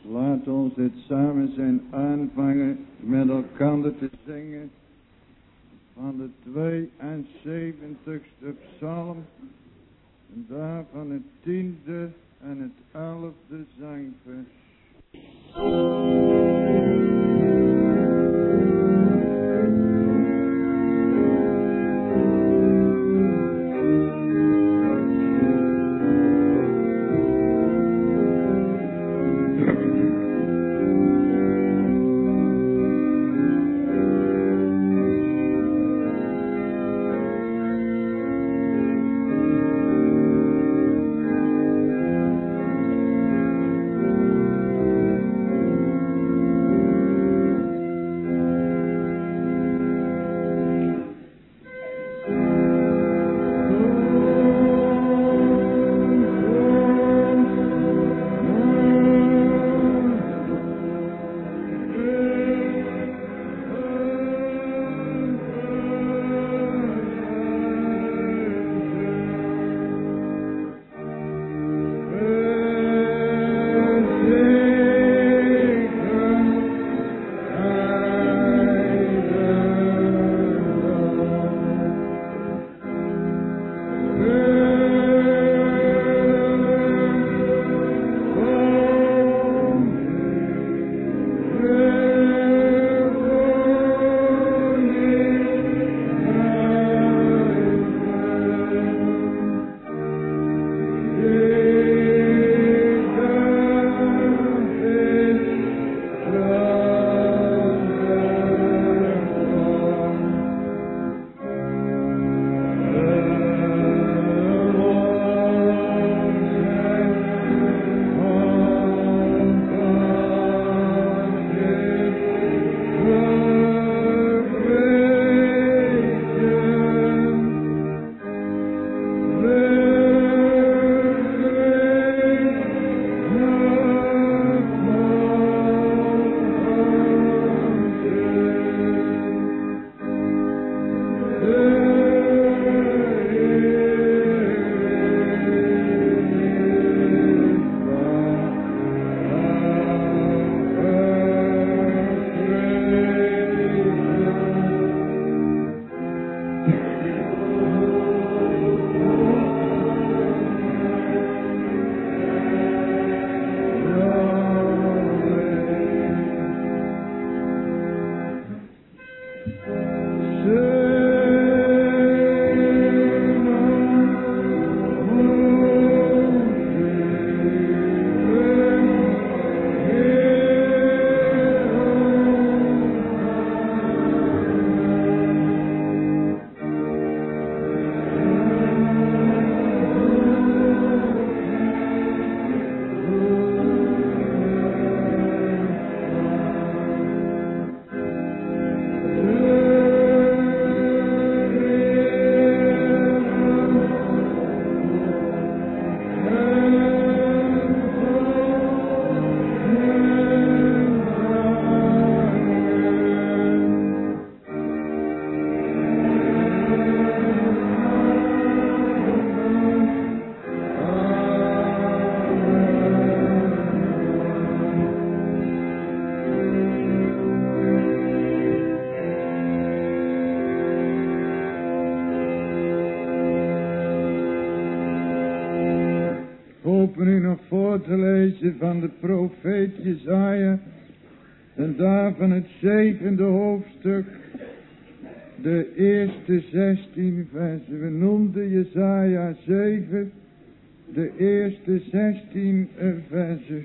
Laat ons dit samen zijn aanvangen met elkaar te zingen van de 72ste psalm, en daarvan het 10e en het 11e zangvers. Te lezen van de profeet Jesaja, en daarvan het 7e hoofdstuk, de eerste 16 versen. We noemden Jesaja 7, de eerste 16 versen.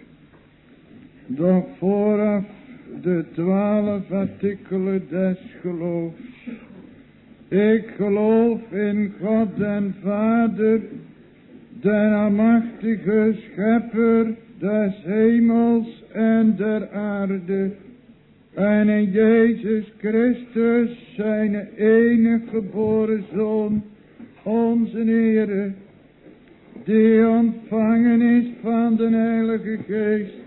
Doch vooraf de 12 artikelen des geloofs. Ik geloof in God den Vader, den almachtige schepper des hemels en der aarde, en in Jezus Christus, zijn enige geboren Zoon, onze Heere, die ontvangen is van de Heilige Geest,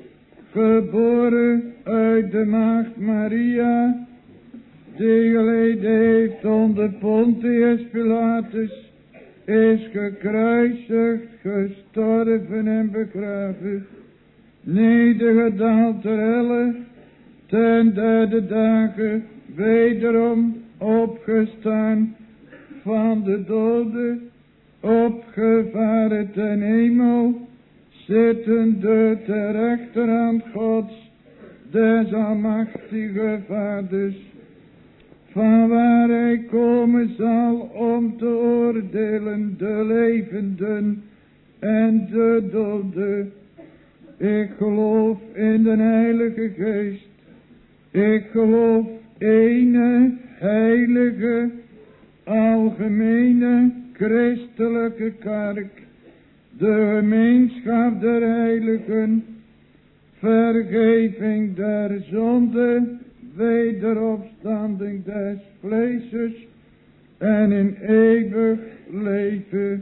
geboren uit de maagd Maria, die geleden heeft onder Pontius Pilatus, is gekruisigd, gestorven en begraven, nedergedaald ter helle, ten derde dagen wederom opgestaan van de doden, opgevaren ten hemel, zittende ter rechterhand Gods, des almachtige Vaders, van waar hij komen zal om te oordelen de levenden en de doden. Ik geloof in de Heilige Geest. Ik geloof ene heilige, algemene, christelijke kerk, de gemeenschap der heiligen, vergeving der zonde, wederopstanding des vleeses en in eeuwig leven.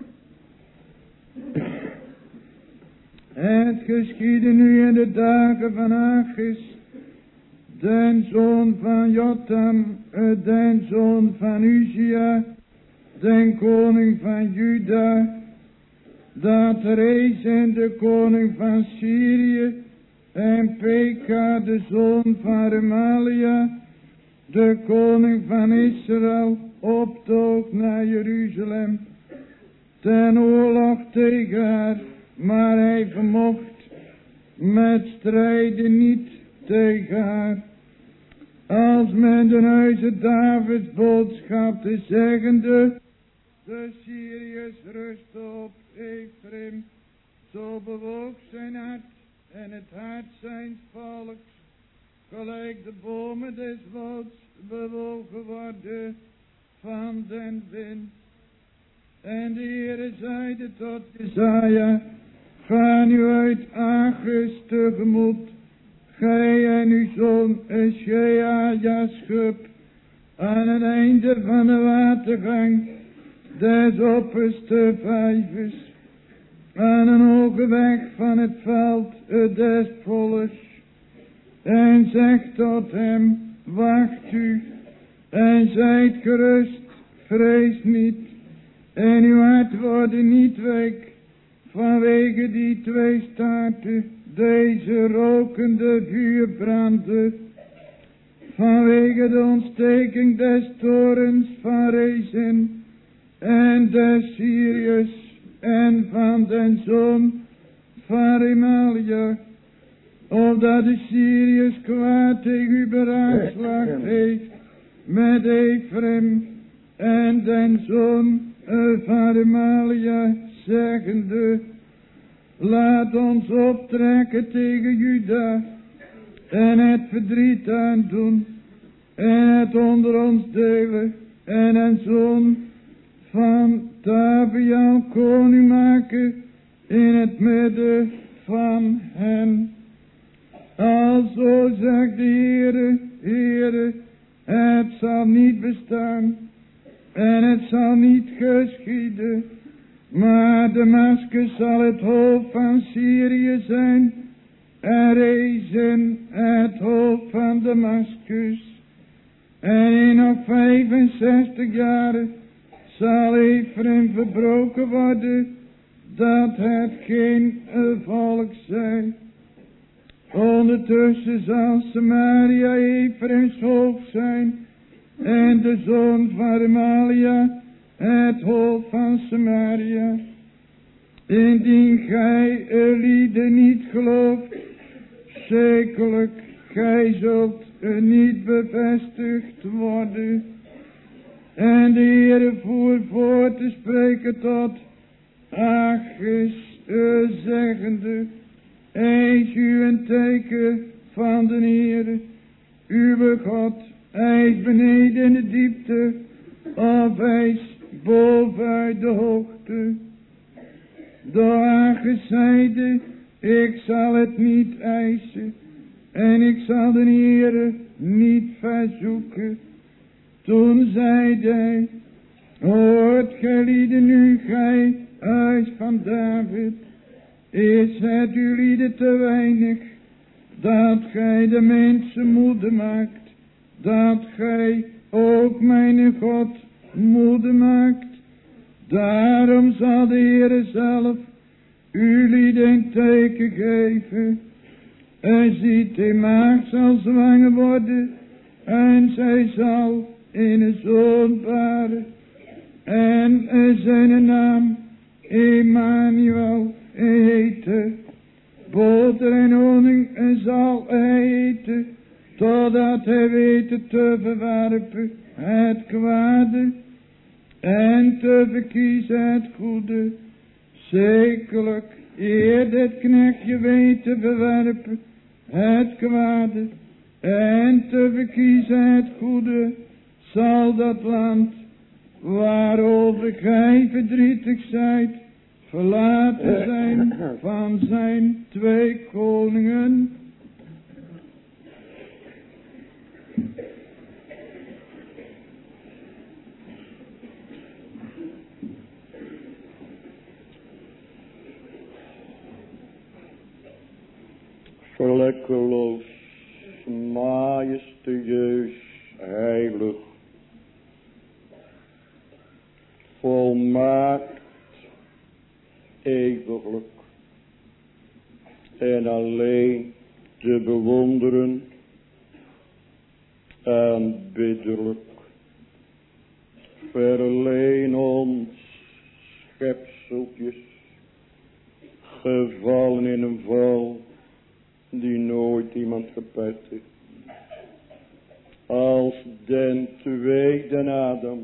Het geschiedde nu in de dagen van Achis, den zoon van Jotam, den zoon van Uzia, den koning van Juda, dat Rezin de koning van Syrië en Peka de zoon van Remalia, de koning van Israël, optoog naar Jeruzalem ten oorlog tegen haar, maar hij vermocht met strijden niet tegen haar. Als men de huize Davids boodschapte zeggende, de Syriërs rusten op Ephraim, zo bewoog zijn hart en het hart zijns volks, gelijk de bomen des woods bewogen worden van den wind. En de Heere zeide tot Jesaja, ga nu uit Achis tegemoet, gij en uw zoon Eschea schub, aan het einde van de watergang des opperste vijvers, aan een hoge weg van het veld des volks, en zegt tot hem, wacht u, en zijt gerust, vrees niet, en uw hart wordt niet week, vanwege die twee staarten, deze rokende vuurbranden, vanwege de ontsteking des torens van Rezin, en des Syriërs, en van den zoon van Remalia, opdat de Syriërs kwaad tegen u beraadslaagd heeft met Ephraim en den zoon van Remalia, zeggende, laat ons optrekken tegen Juda en het verdriet aandoen en het onder ons delen en een zoon van Tabial koning maken in het midden van hen. Alzo zegt de Heere, Heere, het zal niet bestaan en het zal niet geschieden, maar Damascus zal het hoofd van Syrië zijn en Rezin het hoofd van Damascus. En in nog 65 jaren zal Ephraim verbroken worden, dat het geen volk zij. Ondertussen zal Samaria Ephraims hoofd zijn en de zoon van Remalia het hoofd van Samaria. Indien gij lieden niet gelooft, zekerlijk gij zult niet bevestigd worden. En de Heere voer voort te spreken tot Achis, zeggende, eis u een teken van de Heere, uw God, hij is beneden in de diepte, of hij is boven uit de hoogte. Door Achis zeide, ik zal het niet eisen, en ik zal de Heere niet verzoeken. Toen zeide hij, hoort gij lieden nu, gij huis van David, is het u lieden te weinig, dat gij de mensen moede maakt, dat gij ook mijn God moede maakt. Daarom zal de Heere zelf u liet een teken geven. En ziet, die maagd zal zwanger worden. En zij zal in een zoon baren. En zijn naam Emmanuel heten. Boter en honing zal hij eten. Totdat hij weet te verwerpen het kwade. En te verkiezen het goede. Zekerlijk, eer dit knechtje weet te verwerpen het kwade. En te verkiezen het goede, zal dat land, waarover gij verdrietig zijt, verlaten zijn van zijn 2 koningen. Vlekkeloos, majestueus, heilig, volmaakt, eeuwiglijk en alleen te bewonderen, aanbiddelijk. Verleen ons schepseltjes, gevallen in een val die nooit iemand gepet heeft. Als den tweede Adam,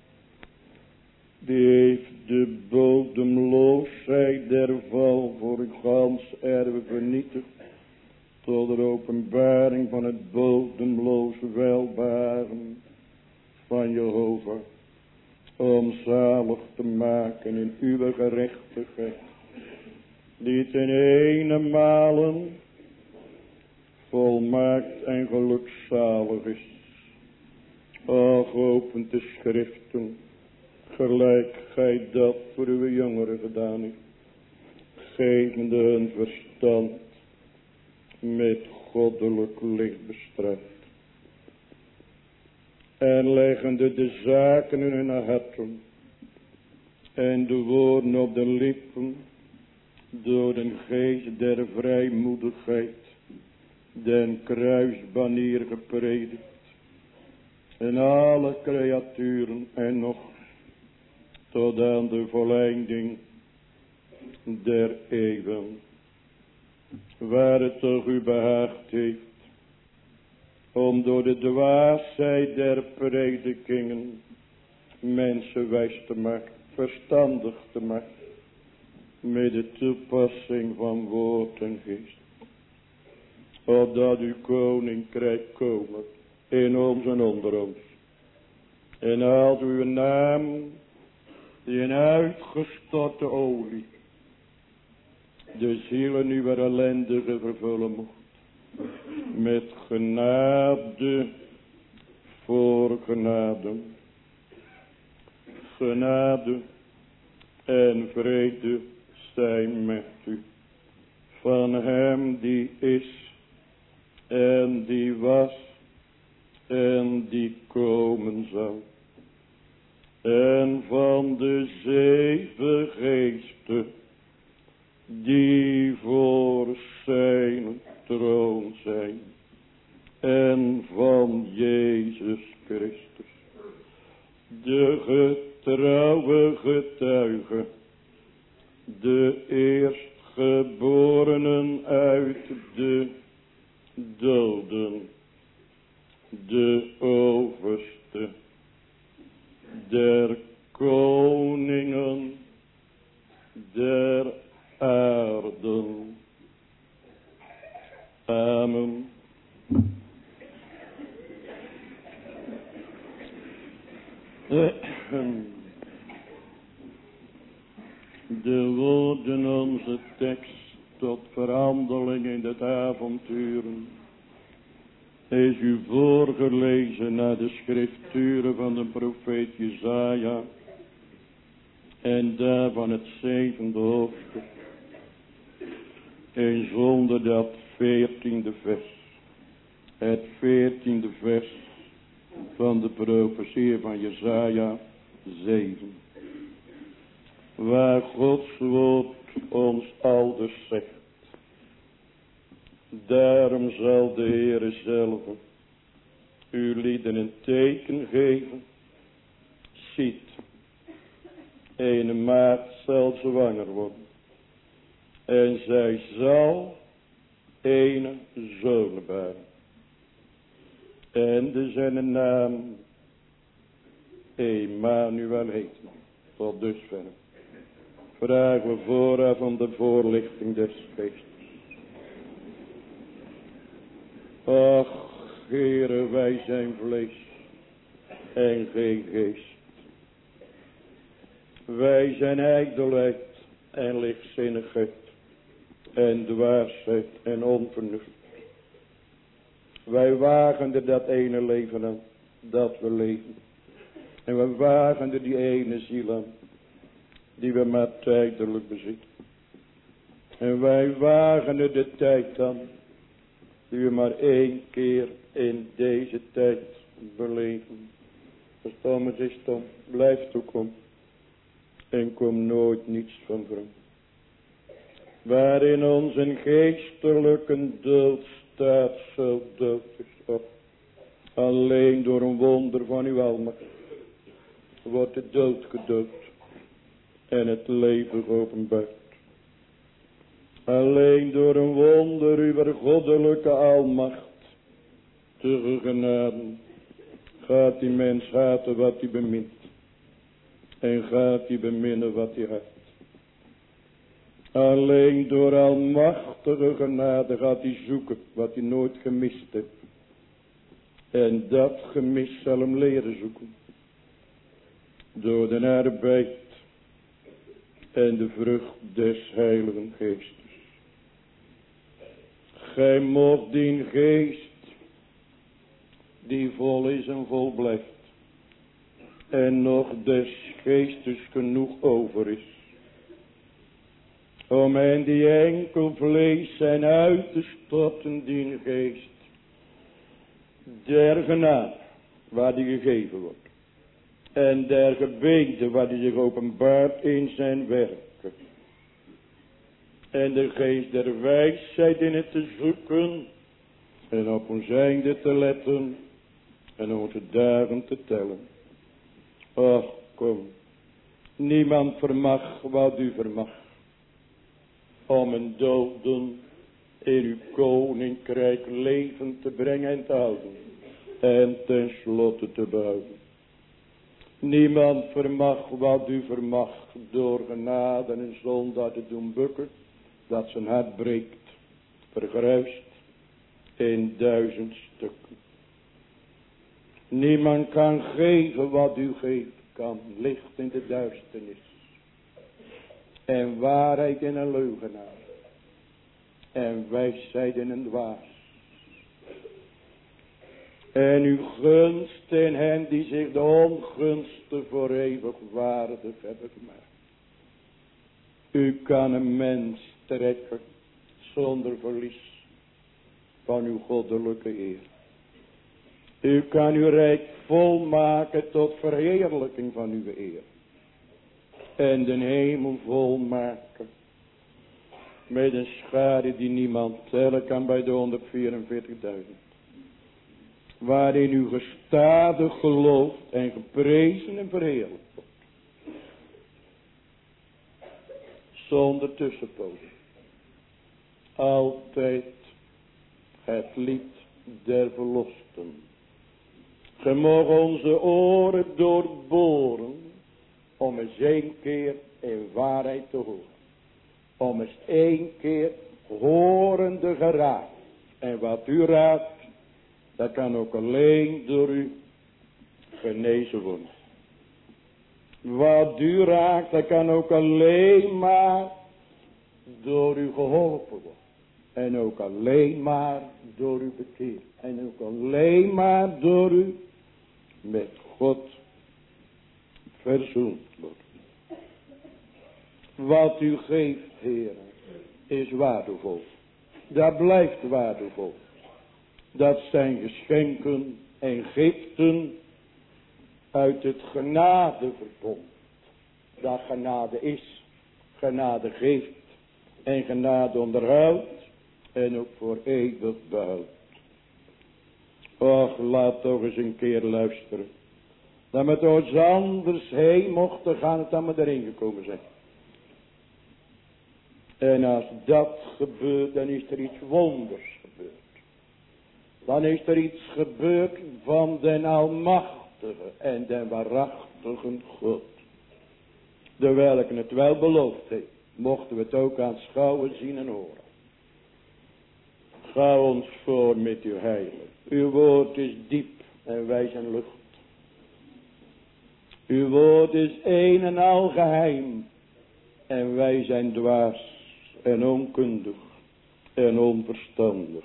die heeft de bodemloosheid der val voor het gans erve vernietigd, tot de openbaring van het bodemloze welbaren van Jehovah, om zalig te maken in uw gerechtigheid, die ten ene malen volmaakt en gelukzalig is. Och, opent de schriften, gelijk gij dat voor uw jongeren gedaan heeft, gevende hun verstand met goddelijk licht bestraft, en leggende de zaken in hun harten en de woorden op de lippen, door de geest der vrijmoedigheid den kruisbanier gepredikt, en alle creaturen en nog tot aan de volleinding der eeuwen, waar het toch u behaagd heeft om door de dwaasheid der predikingen mensen wijs te maken, verstandig te maken, met de toepassing van woord en geest, opdat uw koninkrijk komen in ons en onder ons. En als uw naam, die een uitgestorte olie, de zielen uw ellendige vervullen mocht, met genade voor genade, genade en vrede zijn met u, van hem die is en die was en die komen zal, en van de 7 geesten die voor zijn troon zijn, en van Jezus Christus, de getrouwe getuige, de eerstgeborenen uit de doden, de overste der koningen der aarden. Amen. De woorden onze tekst tot verhandeling in het avonturen is u voorgelezen naar de schrifturen van de profeet Jesaja en daarvan het 7e hoofdstuk en zonder dat 14e vers, het 14e vers van de profetie van Jesaja 7, waar Gods woord ons aldus zegt. Daarom zal de Heere zelf uw lieden een teken geven. Ziet, een maagd zal zwanger worden. En zij zal een zoon baren. En de zijn naam Emmanuel heet. Tot dusver. Vragen we vooraf om de voorlichting des geestes. Ach, Heere, wij zijn vlees en geen geest. Wij zijn ijdelheid en lichtzinnigheid en dwaasheid en onvernuft. Wij wagen er dat ene leven aan, dat we leven. En we wagen er die ene ziel aan, die we maar tijdelijk bezitten. En wij wagen er de tijd aan, die we maar één keer in deze tijd beleven. Verstom het is stom, blijf toekom. En kom nooit niets van vreemd. Waarin ons een geestelijke dood staat, zo dood is op. Alleen door een wonder van uw almacht wordt de dood gedood en het leven geopenbaard. Alleen door een wonder uw goddelijke almacht te genade gaat die mens haten wat hij bemint. En gaat hij beminnen wat hij haat. Alleen door almachtige genade gaat hij zoeken wat hij nooit gemist heeft. En dat gemis zal hem leren zoeken. Door de arbeid en de vrucht des Heiligen Geestes. Gij mocht die geest die vol is en vol blijft. En nog des geestes genoeg over is. Om hen die enkel vlees zijn uit te storten, die geest. Der genade, waar die gegeven wordt. En der gebeente, waar die zich openbaart in zijn werken. En de geest der wijsheid in het te zoeken. En op ons einde te letten. En onze dagen te tellen. Och, kom. Niemand vermag wat u vermag. Om een doden in uw koninkrijk leven te brengen en te houden. En tenslotte te behouden. Niemand vermag wat u vermag door genade en een zondaar te doen bukken. Dat zijn hart breekt, vergruist in 1000 stukken. Niemand kan geven wat u geeft, kan licht in de duisternis. En waarheid in een leugenaar. En wijsheid in een dwaas. En uw gunst in hen die zich de ongunsten voor eeuwig waardig hebben gemaakt. U kan een mens trekken zonder verlies van uw goddelijke eer. U kan uw rijk volmaken tot verheerlijking van uw eer. En de hemel volmaken met een schade die niemand tellen kan bij de 144.000. Waarin u gestadig geloofd en geprezen en verheerlijkt wordt. Zonder tussenpozen. Altijd het lied der verlosten. Ge mag onze oren doorboren. Om eens 1 keer in waarheid te horen. Om eens 1 keer horende geraakt. En wat u raadt. Dat kan ook alleen door u genezen worden. Wat u raakt, dat kan ook alleen maar door u geholpen worden. En ook alleen maar door u bekeerd. En ook alleen maar door u met God verzoend wordt. Wat u geeft, Heer, is waardevol. Dat blijft waardevol. Dat zijn geschenken en giften uit het genadeverbond. Dat genade is, genade geeft en genade onderhoudt en ook voor eeuwig behoudt. Och, laat toch eens een keer luisteren. Dat we toch eens anders heen mochten gaan dan we erin gekomen zijn. En als dat gebeurt, dan is er iets wonders gebeurd. Dan is er iets gebeurd van den almachtige en den waarachtige God. De welke het wel beloofd heeft, mochten we het ook aanschouwen, zien en horen. Ga ons voor met uw heilig. Uw woord is diep en wij zijn lucht. Uw woord is een en al geheim en wij zijn dwaas en onkundig en onverstandig.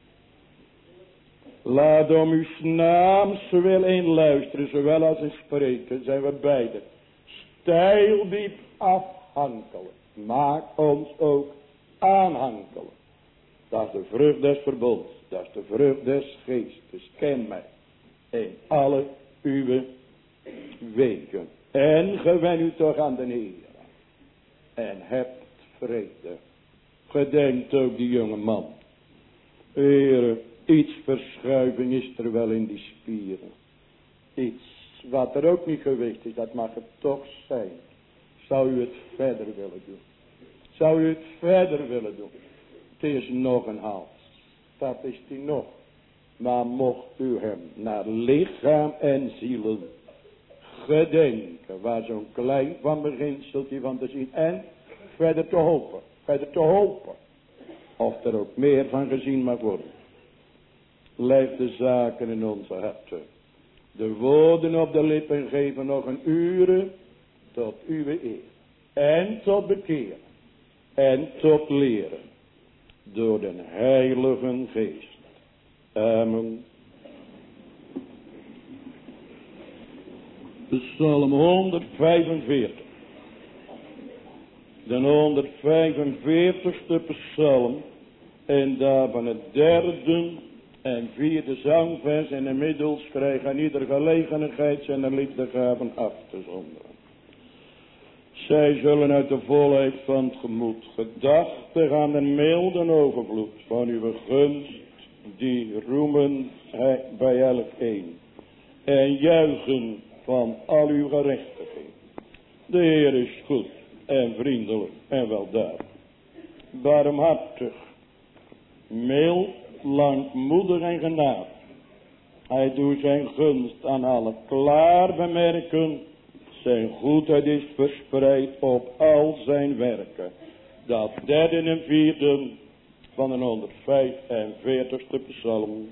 Laat om uw naams wil in luisteren, zowel als in spreken, zijn we beide steildiep afhankelijk. Maak ons ook aanhankelijk. Dat is de vrucht des verbonds, dat is de vrucht des geestes. Ken mij in alle uw wegen. En gewen u toch aan de Heer. En hebt vrede. Gedenkt ook die jonge man. Heere, iets verschuiving is er wel in die spieren. Iets wat er ook niet geweest is, dat mag het toch zijn. Zou u het verder willen doen? Zou u het verder willen doen? Het is nog een hals. Dat is die nog. Maar mocht u hem naar lichaam en zielen gedenken. Waar zo'n klein van beginseltje van te zien. En verder te hopen. Verder te hopen. Of er ook meer van gezien mag worden. Leg de zaken in onze harten. De woorden op de lippen geven nog een uren tot uw eer. En tot bekeer. En tot leren. Door den Heilige Geest. Amen. Psalm 145. De 145ste psalm. En daarvan het derde en vierde zangvers. En inmiddels krijgen aan ieder gelegenheid zijn liefdegaven af te zonderen. Zij zullen uit de volheid van het gemoed gedachtig aan de milde overvloed van uw gunst, die roemen bij elkeen. En juichen van al uw gerechtigheid. De Heer is goed en vriendelijk en weldadig. Barmhartig, mild, langmoedig en genadig. Hij doet zijn gunst aan alle klaar bemerken. Zijn goedheid is verspreid op al zijn werken. Dat derde en vierde van de 145ste psalm.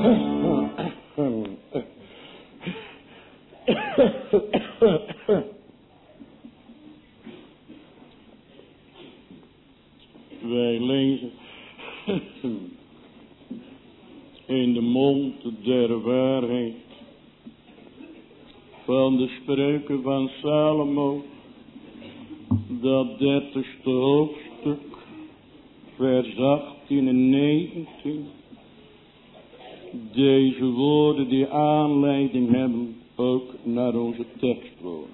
Wij lezen in de mond der waarheid van de spreuken van Salomo, dat 30ste hoofdstuk, vers 18 en 19. Deze woorden die aanleiding hebben ook naar onze tekstwoorden.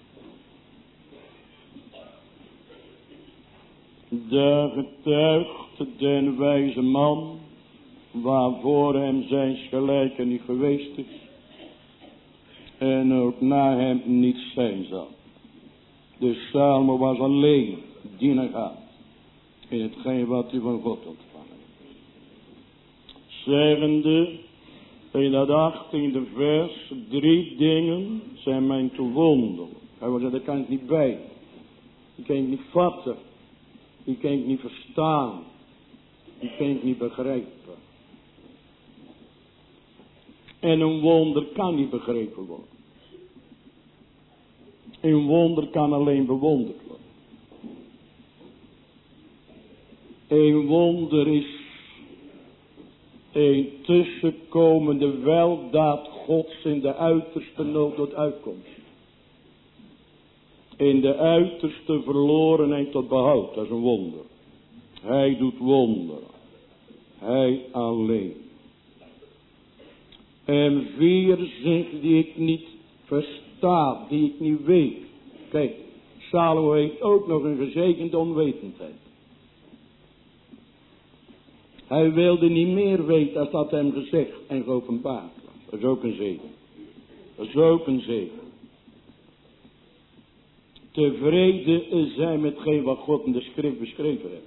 Daar getuigt den wijze man, waarvoor hem zijn gelijke niet geweest is, en ook na hem niet zijn zal. Dus Salomo was alleen dienaar in hetgeen wat hij van God ontvangen heeft. Zeggende in dat 18e vers, 3 dingen zijn mij te wonderen. Hij was daar kan ik niet bij. Die kan ik niet vatten. Die kan ik niet verstaan. Die kan ik niet begrijpen. En een wonder kan niet begrepen worden. Een wonder kan alleen bewonderd worden. Een wonder is een tussenkomende weldaad Gods in de uiterste nood tot uitkomst. In de uiterste verlorenheid tot behoud. Dat is een wonder. Hij doet wonderen. Hij alleen. En 4 zegt die ik niet versta, die ik niet weet. Kijk, Salomo heeft ook nog een gezegende onwetendheid. Hij wilde niet meer weten als dat hem gezegd en geopenbaard was. Dat is ook een zegen. Dat is ook een zegen. Tevreden zijn met geen wat God in de schrift beschreven heeft.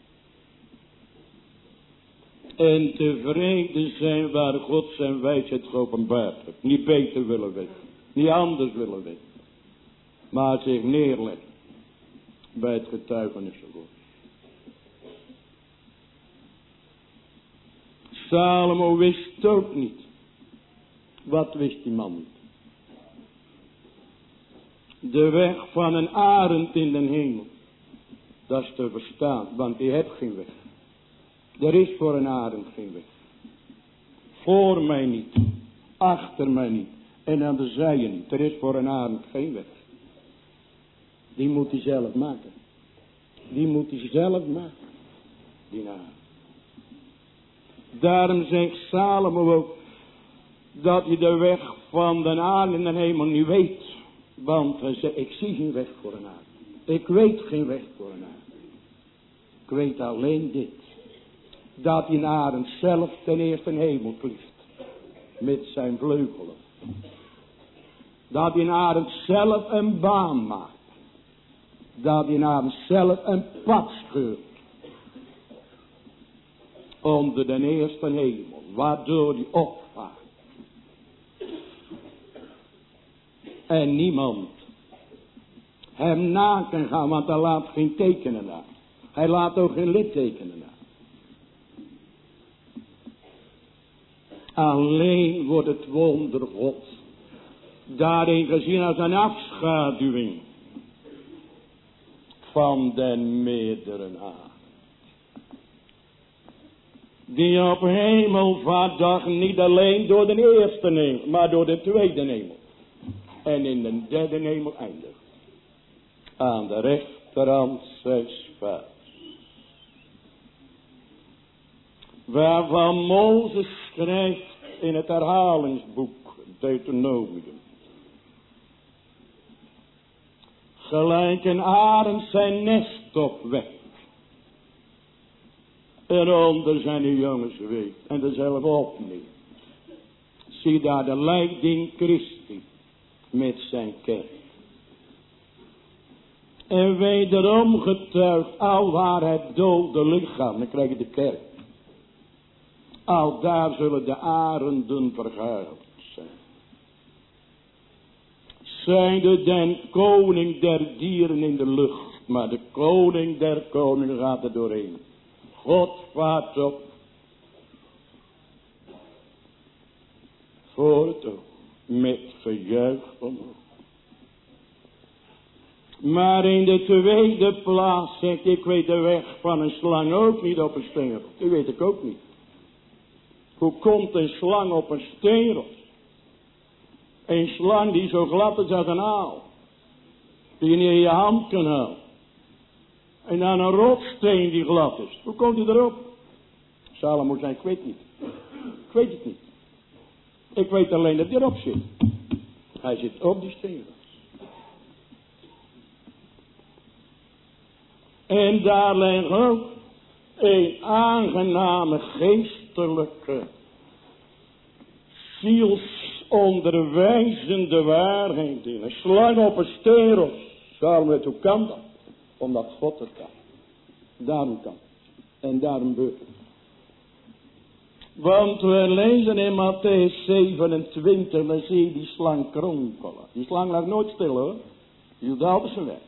En tevreden zijn waar God zijn wijsheid geopenbaard heeft. Niet beter willen weten. Niet anders willen weten. Maar zich neerleggen bij het getuigenis van God. Salomo wist ook niet. Wat wist die man niet? De weg van een arend in den hemel. Dat is te verstaan, want die heeft geen weg. Er is voor een arend geen weg. Voor mij niet. Achter mij niet. En aan de zijen niet. Er is voor een arend geen weg. Die moet hij zelf maken. Die moet hij zelf maken. Die arend. Daarom zegt Salomo ook dat je de weg van de arend in de hemel niet weet. Want hij zegt, ik zie geen weg voor een arend. Ik weet geen weg voor een arend. Ik weet alleen dit. Dat die arend zelf ten eerste een hemel klieft. Met zijn vleugelen. Dat die arend zelf een baan maakt. Dat die arend zelf een pad scheurt. Onder de eerste hemel. Waardoor die opvaart. En niemand hem na kan gaan. Want hij laat geen tekenen na. Hij laat ook geen littekenen na. Alleen wordt het wonder God daarin gezien als een afschaduwing van den meerdere aard. Die op hemelvaartdag niet alleen door de eerste hemel, maar door de tweede hemel. En in de derde hemel eindigt. Aan de rechterhand zijns vaders. Waarvan Mozes schrijft in het herhalingsboek Deuteronomium. Gelijk een arend zijn nest opwekt. En onder zijn jongens weet. En er zelf opneemt. Zie daar de leiding Christi. Met zijn kerk. En wederom getuigt al waar het dode lichaam. Dan krijg je de kerk. Al daar zullen de arenden vergaderd zijn. Zijnde den koning der dieren in de lucht. Maar de koning der koningen gaat er doorheen. God vaart op. voor het oog, met gejuich omhoog. Maar in de tweede plaats zegt, ik weet de weg van een slang ook niet op een steenrot. Dat weet ik ook niet. Hoe komt een slang op een steenrot? Een slang die zo glad is als een aal. Die je niet in je hand kan houden. En dan een rotsteen die glad is. Hoe komt hij erop? Salomo zei, ik weet niet. Ik weet het niet. Ik weet alleen dat hij erop zit. Hij zit op die steenrot. En daar ligt ook een aangename geestelijke zielsonderwijzende waarheid in. Een slang op een steenrot. Salomo, hoe kan dat? Omdat God het kan. Daarom kan het. En daarom gebeurt het. Want we lezen in Mattheüs 27, dan zie je die slang kronkelen. Die slang lag nooit stil hoor. Die hield altijd zijn weg.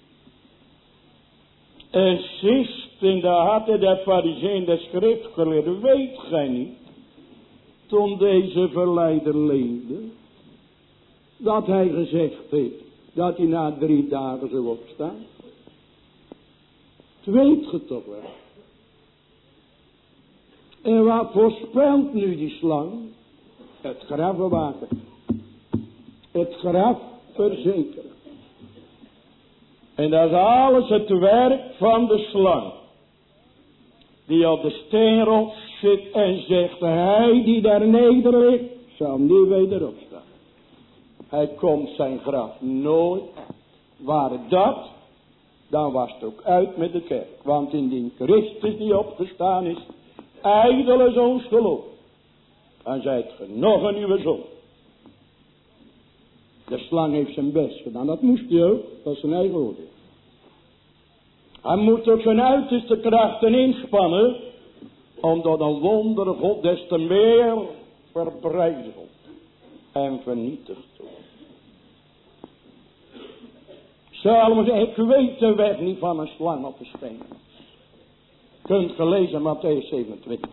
En zist in de harten der Farizeeën, der schriftgeleerden, weet gij niet, toen deze verleider leefde, dat hij gezegd heeft, dat hij na 3 dagen zou opstaan? Dat weet ge toch wel. En wat voorspelt nu die slang? Het graf bewaken. Het graf verzekeren. En dat is alles het werk van de slang. Die op de steenrot zit en zegt, hij die daar neder ligt, zal niet weder opstaan. Hij komt zijn graf nooit uit. Waar dat, dan was het ook uit met de kerk. Want indien Christus die opgestaan is, ijdel is ons geloof. Dan zijt ge nog een nieuwe zon. De slang heeft zijn best gedaan. Dat moest hij ook. Dat is zijn eigen oordeel. Hij moet ook zijn uiterste krachten inspannen. Om door een wondere God des te meer verbrijzeld en vernietigd te worden. Salomo zei, ik weet de weg niet van een slang op de steen. Kunt gelezen Mattheüs 27.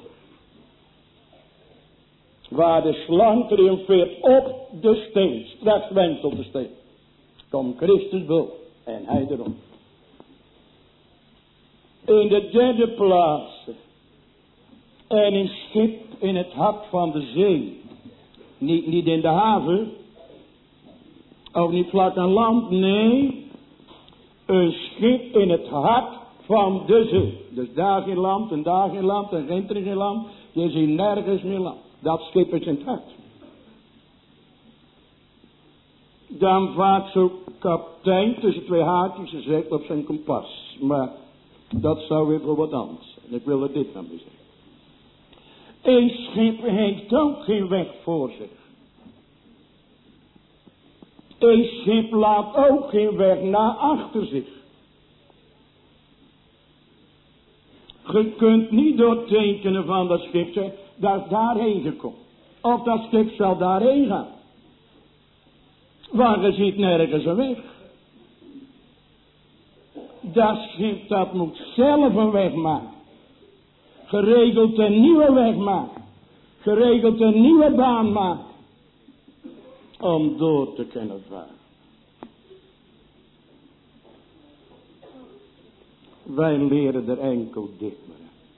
Waar de slang triomfeert op de steen. Straks wenst op de steen. Komt Christus boven en hij erom. In de derde plaats. En een schip in het hart van de zee. Niet in de haven. Ook niet vlak aan land. Nee. Een schip in het hart van de zee. Dus daar geen land en daar geen land en geen terug geen land. Je ziet nergens meer land. Dat schip is in het hart. Dan vaart zo'n kapitein tussen 2 haakjes en zegt op zijn kompas. Maar dat zou weer voor wat anders zijn. Ik wil er dit aan zeggen. Een schip heeft ook geen weg voor zich. Een schip laat ook geen weg naar achter zich. Je kunt niet door het tekenen van dat schip zeggen, dat is daarheen gekomen. Of dat schip zal daarheen gaan. Want je ziet nergens een weg. Dat schip dat moet zelf een weg maken. Geregeld een nieuwe weg maken. Geregeld een nieuwe baan maken. Om door te kunnen varen. Wij leren er enkel dit maar.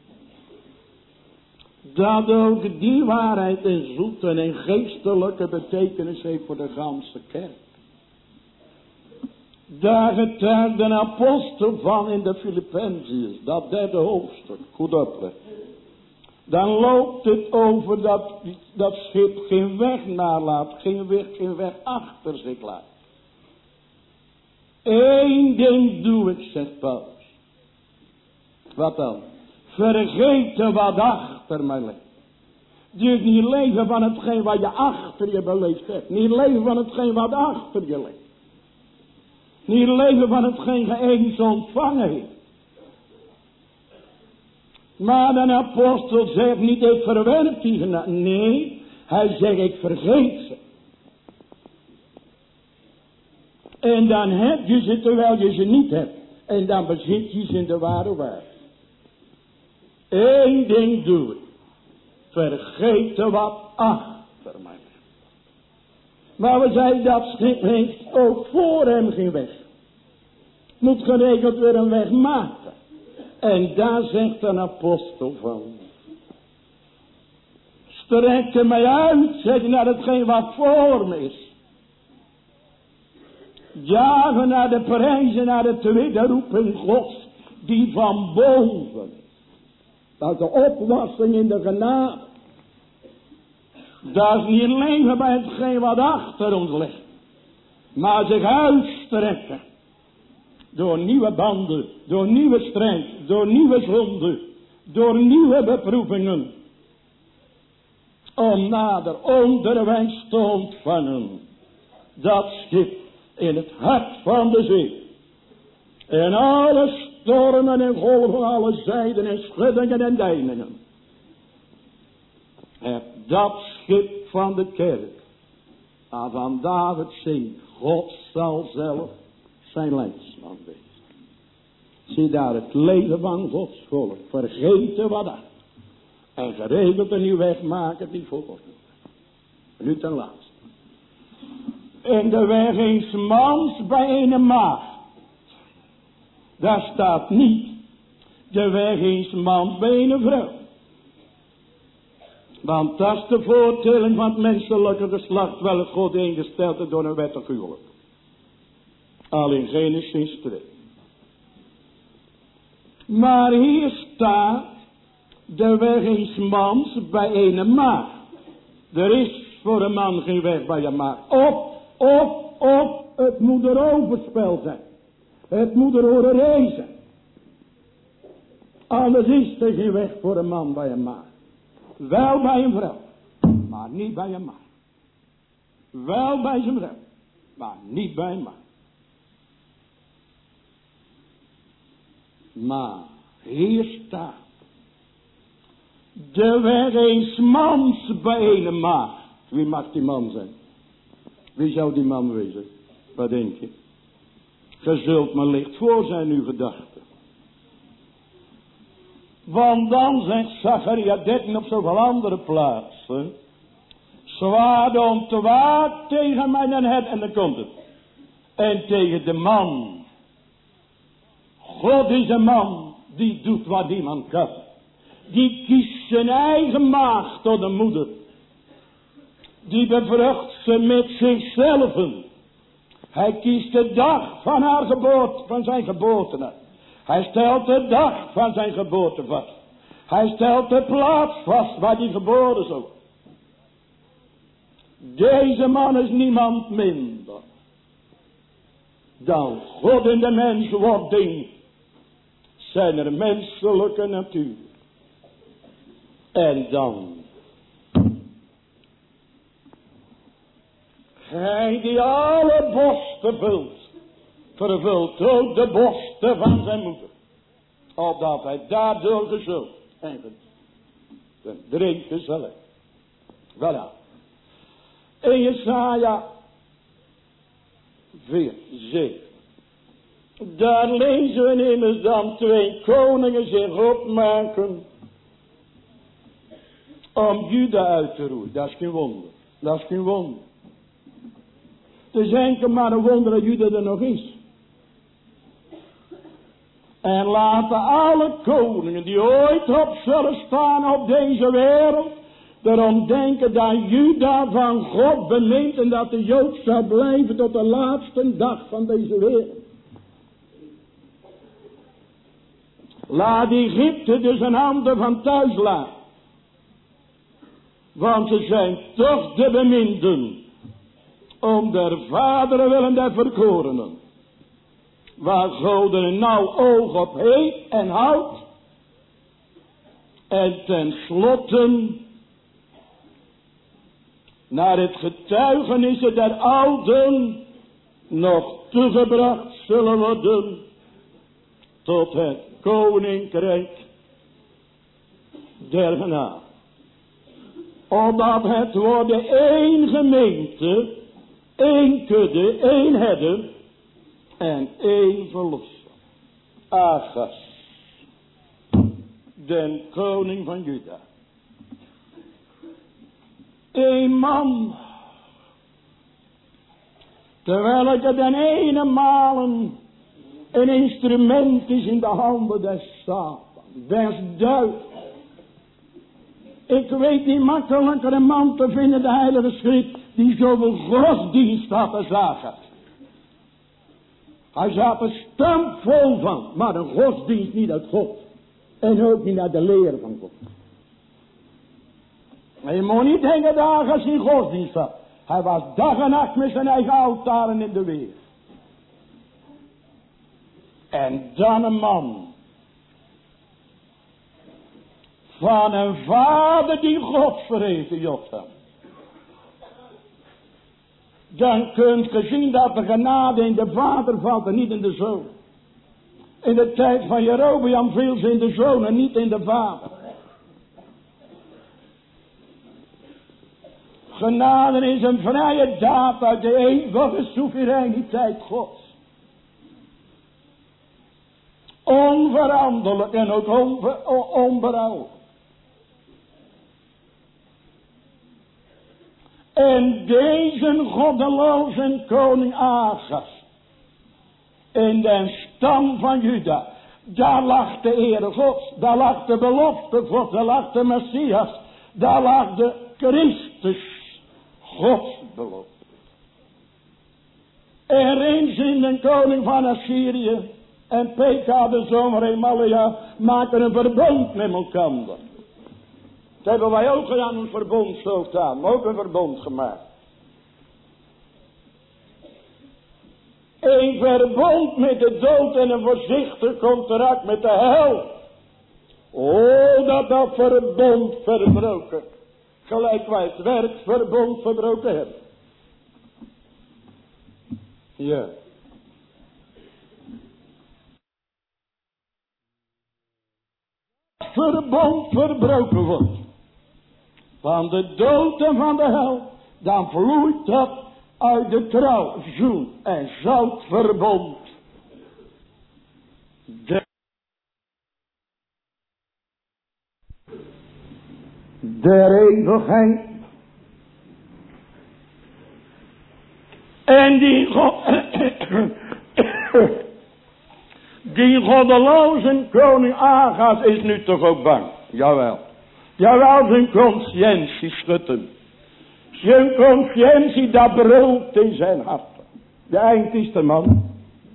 Dat ook die waarheid een zoete en geestelijke betekenis heeft voor de ganse kerk. Daar getuigt de apostel van in de Filippenzen, dat 3e hoofdstuk, goed opletten. Dan loopt het over dat schip geen weg nalaat, geen weg achter zich laat. Eén ding doe ik, zegt Paulus. Wat dan? Vergeten wat achter mij ligt. Dus niet leven van hetgeen wat je achter je beleefd hebt. Niet leven van hetgeen wat achter je ligt. Niet leven van hetgeen je eens ontvangen heeft. Maar de apostel zegt niet, ik verwerp die genade. Nee, hij zegt, ik vergeet ze. En dan heb je ze terwijl je ze niet hebt. En dan bezit je ze in de ware waarheid. Eén ding doe ik. Vergeten wat achter mij ligt. Maar we zeiden dat schip heeft ook voor hem geen weg. Moet geregeld weer een weg maken. En daar zegt een apostel van. Strek mij uit, zegt hij, naar hetgeen wat voor me is. Jagen naar de prijzen, naar de tweede roeping Gods, die van boven is. Dat is de oplossing in de genade. Dat is niet leven bij hetgeen wat achter ons ligt. Maar zich uitstrekken. Door nieuwe banden, door nieuwe strijd, door nieuwe zonden, door nieuwe beproevingen. Om nader onderwijs te ontvangen. Dat schip in het hart van de zee. En alle stormen en golven, alle zijden en schuddingen en deiningen. Dat schip van de kerk. Waarvan David zingt. God zal zelf zijn leidsman wezen. Zie daar het leven van Gods volk. Vergeten wat dat. En geregeld een nieuw weg maken die voor. Nu ten laatste. In de weg eens mans bij een maagd. Daar staat niet. De weg eens mans bij een vrouw. Want dat is de voortelling van het menselijke geslacht. Wel God ingesteld heeft door een wettig huwelijk. Al in Genesis 2. Maar hier staat. De weg eens mans bij een maagd. Er is voor een man geen weg bij een maagd. Op, het moet er overspel zijn. Het moet er horen zijn. Anders is er geen weg voor een man bij een maagd. Wel bij een vrouw, maar niet bij een maagd. Wel bij zijn vrouw, maar niet bij een maagd. Maar hier staat. De weg eens mans bij een maagd. Wie mag die man zijn? Wie zou die man wezen? Wat denk je? Ge zult maar licht voor zijn uw gedachten. Want dan zegt Zacharia 13 op zoveel andere plaatsen. Zwaard om te waard tegen mijn het. En dan komt het. En tegen de man. God is een man die doet wat iemand kan. Die kiest zijn eigen maag tot een moeder. Die bevrucht ze met zichzelf. Hij kiest de dag van haar geboorte, van zijn geboorte uit. Hij stelt de dag van zijn geboorte vast. Hij stelt de plaats vast waar hij geboren is ook. Deze man is niemand minder dan God in de menswording. Zijn er menselijke natuur. En dan. Hij die alle borsten vult. Vervult ook de borsten van zijn moeder. Opdat hij daardoor gezond en drinken zal. Voilà. In Jesaja 4:7. Daar lezen we immers dan 2 koningen zich opmaken. Om Juda uit te roeien. Dat is geen wonder. Dat is geen wonder. Het is enkel maar een wonder dat Juda er nog is. En laten alle koningen die ooit op zullen staan op deze wereld. Daarom denken dat Juda van God bemint. En dat de Jood zal blijven tot de laatste dag van deze wereld. Laat Egypte dus een handen van thuis laten. Want ze zijn toch de beminden. Om der vaderen willen der verkorenen. Waar God een nauw oog op heeft en houdt. En tenslotte. Naar het getuigenissen der ouden. Nog toegebracht zullen worden. Tot het koninkrijk der genade. Opdat het worden één gemeente, één kudde, één herder en één verlosser. Achas, den koning van Juda. Een man Terwijl het den ene malen een instrument is in de handen des Satan. Des duivels. Ik weet niet makkelijker een man te vinden, de Heilige Schrift, die zoveel godsdienst had als Agab. Hij zat er stampvol van, maar een godsdienst niet uit God. En ook niet naar de leer van God. Maar je moet niet denken dat Agab geen godsdienst had. Hij was dag en nacht met zijn eigen altaren in de weer. En dan een man. Van een vader die God verheette, Jotam. Dan kunt je zien dat de genade in de vader valt en niet in de zoon. In de tijd van Jerobeam viel ze in de zoon en niet in de vader. Genade is een vrije daad uit de eeuwige soevereiniteit Gods. Onveranderlijk en ook onberouwelijk. En deze goddeloze koning Agas, in den stam van Juda, daar lag de Heere Gods, daar lag de belofte Gods, daar lag de Messias, daar lag de Christus Gods belofte. Er eens in de koning van Assyrië en Pekah de zoon Remalia maken een verbond met elkaar. Dat hebben wij ook gedaan, een verbond zo aan, maar ook een verbond gemaakt. Een verbond met de dood en een voorzichtig contract met de hel. Oh, dat verbond verbroken. Gelijk wij het werkverbond verbroken hebben. Ja. Verbond verbroken wordt. Van de dood en van de hel. Dan vloeit dat uit de trouw, zoen en zout verbond. Der eeuwigheid. En die goddeloze koning Agas is nu toch ook bang. Jawel. Jawel, zijn conscientie schudt hem. Zijn conscientie, dat brult in zijn hart. De eind is de man.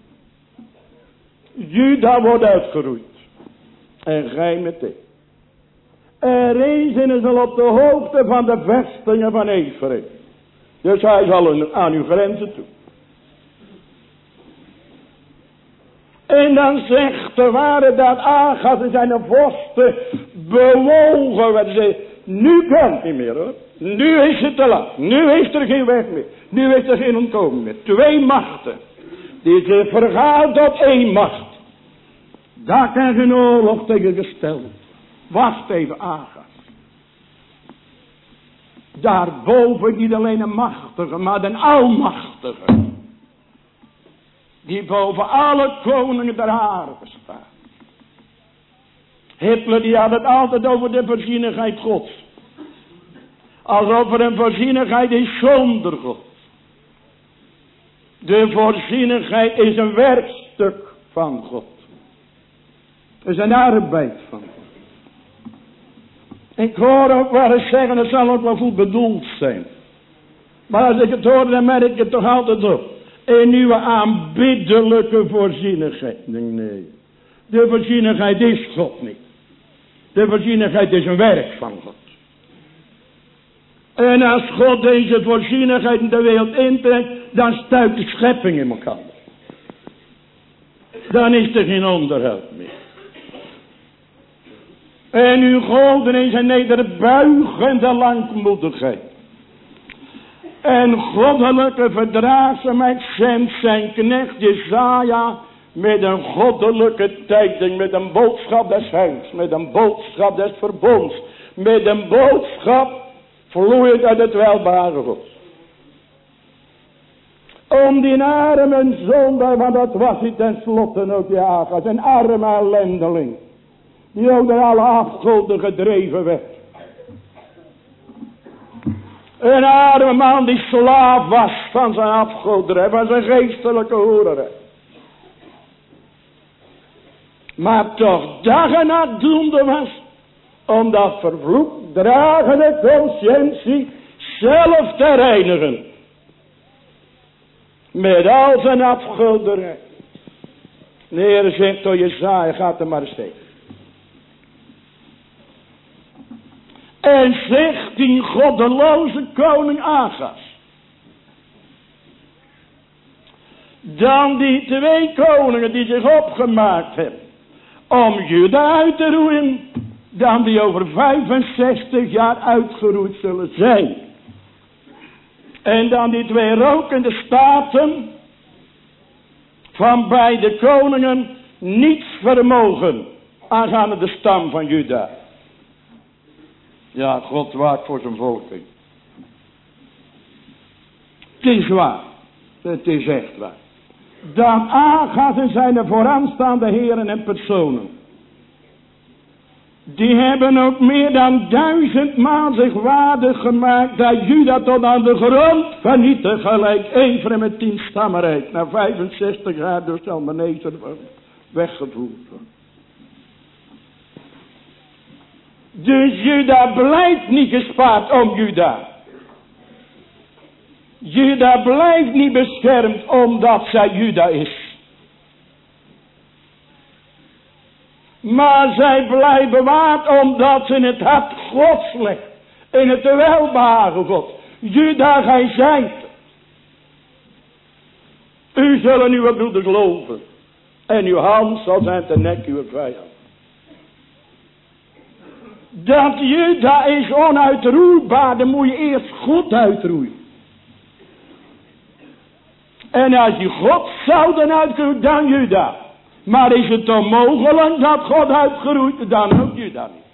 Juda wordt uitgeroeid. En gij meteen. Er is al op de hoogte van de vestingen van Ephraim. Dus hij zal aan uw grenzen toe. En dan zegt de ware dat Agas en zijn vorsten bewogen werden. Nu kan het niet meer hoor. Nu is het te laat. Nu is er geen weg meer. Nu is er geen ontkomen meer. Twee machten. Die zich vergaan tot één macht. Daar kan geen oorlog tegen gesteld. Wacht even, Agas. Daarboven niet alleen een machtige, maar een almachtige. Die boven alle koningen der aarde staat. Hitler die had het altijd over de voorzienigheid Gods. Alsof er een voorzienigheid is zonder God. De voorzienigheid is een werkstuk van God. Het is een arbeid van God. Ik hoor ook wel eens zeggen, het zal ook wel goed bedoeld zijn. Maar als ik het hoor, dan merk ik het toch altijd op. In uw aanbiddelijke voorzienigheid. Nee. De voorzienigheid is God niet. De voorzienigheid is een werk van God. En als God deze voorzienigheid in de wereld intrekt, dan stuit de schepping in elkaar. Dan is er geen onderhoud meer. En uw golden is een nederbuigende langmoedigheid. En goddelijke verdraagzaamheid zendt zijn knecht Jesaja met een goddelijke tijding, met een boodschap des heils, met een boodschap des verbonds, met een boodschap vloeit uit het welbare God. Om die arme zondaar, want dat was hij tenslotte ook, die Agas, een arme ellendeling, die ook door alle afgoden gedreven werd. Een arme man die slaaf was van zijn afgoderij, van zijn geestelijke hoererij. Maar toch dag en nacht doende was om dat vervloekt dragende conscientie zelf te reinigen. Met al zijn afgoderij. De Heer zegt door Jesaja, gaat er maar eens heen. En zegt die goddeloze koning Agas. Dan die 2 koningen die zich opgemaakt hebben om Juda uit te roeien, dan die over 65 jaar uitgeroeid zullen zijn. En dan die 2 rokende staten van beide koningen niets vermogen aangaande de stam van Juda. Ja, God waakt voor zijn volk. Het is waar. Het is echt waar. Dan Agas en zijn vooraanstaande heren en personen. Die hebben ook meer dan 1000 maal zich waardig gemaakt dat Juda tot aan de grond vernietigt, gelijk Efraim met 10 stammenrijk. Na 65 jaar door Salmaneser weggevoerd. Dus Juda blijft niet gespaard om Juda. Juda blijft niet beschermd omdat zij Juda is. Maar zij blijft bewaard omdat ze in het hart Gods ligt. In het welbehagen God. Juda, gij zijt. U zullen uw broeders loven. En uw hand zal zijn te nek uw vijand. Dat Juda is onuitroeibaar, dan moet je eerst God uitroeien. En als je God zou dan uitroeien, dan Juda. Maar is het onmogelijk dat God uitgeroeid, dan ook Juda niet.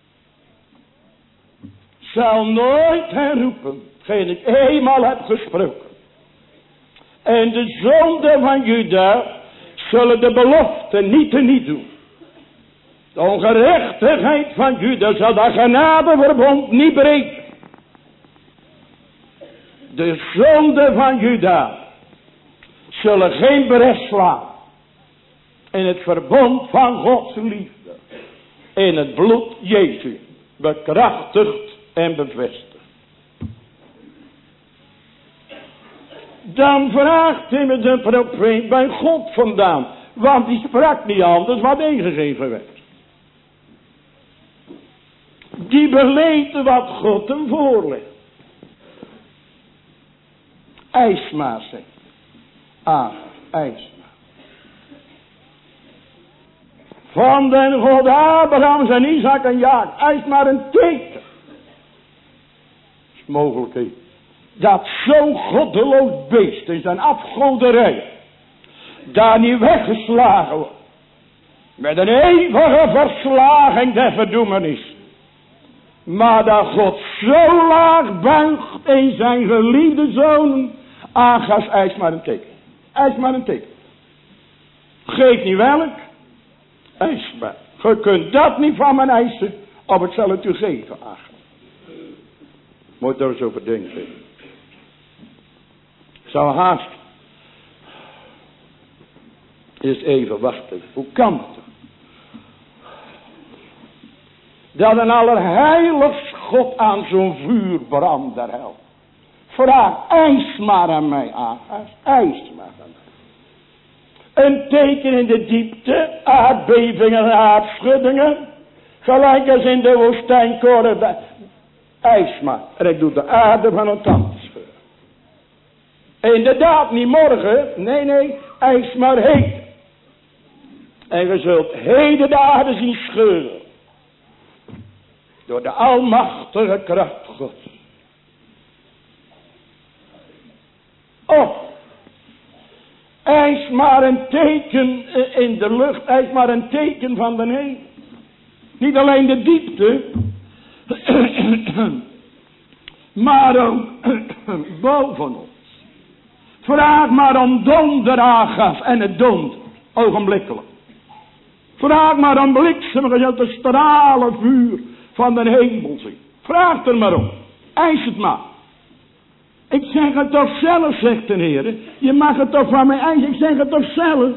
Zal nooit herroepen, hetgeen ik eenmaal heb gesproken. En de zonden van Juda zullen de belofte niet doen. De ongerechtigheid van Juda zal dat genadeverbond niet breken. De zonden van Juda zullen geen bres slaan in het verbond van Gods liefde. In het bloed Jezus bekrachtigd en bevestigd. Dan vraagt hij met de profeet bij God vandaan. Want die sprak niet anders wat ingegeven werd. Die beleed wat God hem voorlegt. Eisma zegt. Eisma. Van den God Abraham en Isaac en Jacob. Eis maar een teken. Is mogelijk. Dat zo'n goddeloos beest in zijn afgoderij daar niet weggeslagen wordt. Met een eeuwige verslaging der verdoemenis. Maar dat God zo laag buigt in zijn geliefde zoon. Agas, eis maar een teken. Eis maar een teken. Geef niet welk. Eis maar. Je kunt dat niet van me eisen. Of ik zal het u geven, Agas. Moet er eens over denken. Ik zal haast. Eens even wachten. Hoe kan het? Dat een allerheiligst God aan zo'n vuur brandt der hel. Vraag, eis maar aan mij, Agas. Eis maar aan mij. Een teken in de diepte, aardbevingen en aardschuddingen. Gelijk als in de woestijnkoren. Eis maar. En ik doe de aarde van een kant te scheuren. Inderdaad, niet morgen. Nee. Eis maar heden. En je zult heden de aarde zien scheuren. Door de almachtige kracht Gods. Of. Eis maar een teken in de lucht. Eis maar een teken van de hemel. Niet alleen de diepte. Maar ook boven ons. Vraag maar om donder, Agas, en het donder. Ogenblikkelijk. Vraag maar om bliksem, je zult de stralen vuur van de hemel zien. Vraag er maar om. Eis het maar. zeg het toch zelf, zegt de Heer. Je mag het toch van mij eisen. Ik zeg het toch zelf.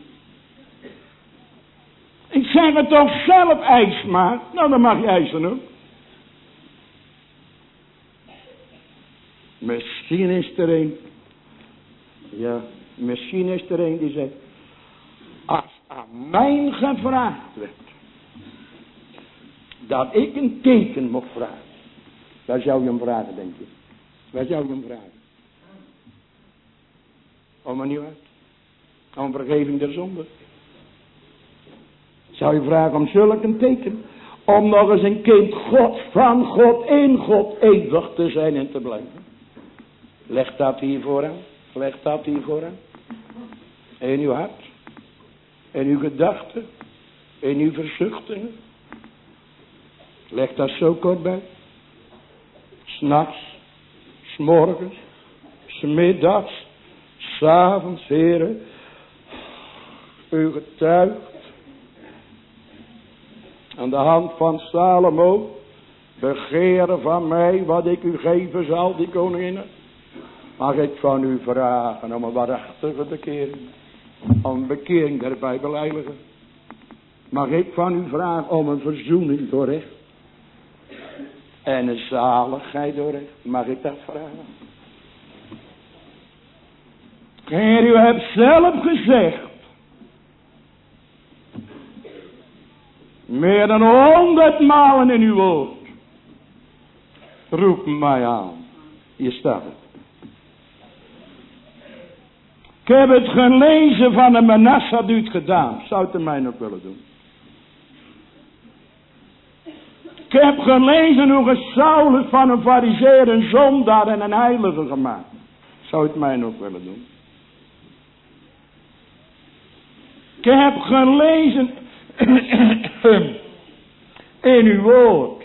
Ik zeg het toch zelf, eis maar. Nou, dan mag je eisen ook. Misschien is er een. Ja, misschien is er een die zegt. Als aan mij gevraagd werd. Dat ik een teken mocht vragen. Waar zou je hem vragen, denk je? Waar zou je hem vragen? Om een nieuwheid. Om vergeving der zonde. Zou je vragen om zulk een teken? Om nog eens een kind God, van God, in God, eeuwig te zijn en te blijven. Leg dat hier vooraan. Leg dat hier vooraan. In uw hart. In uw gedachten. In uw verzuchtingen. Leg dat zo kort bij. 's Nachts. 's Morgens. 's Middags. 's Avonds, heren. U getuigt. Aan de hand van Salomo. Begeren van mij wat ik u geven zal, die koninginnen. Mag ik van u vragen om een waarachtige bekering. Om een bekering der Bijbelheiligen. Mag ik van u vragen om een verzoening door recht. En een zaligheid door recht. Mag ik dat vragen? Heer, u hebt zelf gezegd. Meer dan 100 malen in uw woord. Roep mij aan. Hier staat het. Ik heb het gelezen van de Manasse had u het gedaan. Zou het er mij nog willen doen? Ik heb gelezen hoe ge Saulus van een farizeer, een zondaar en een heilige gemaakt. Zou het mij nog willen doen? Ik heb gelezen in uw woord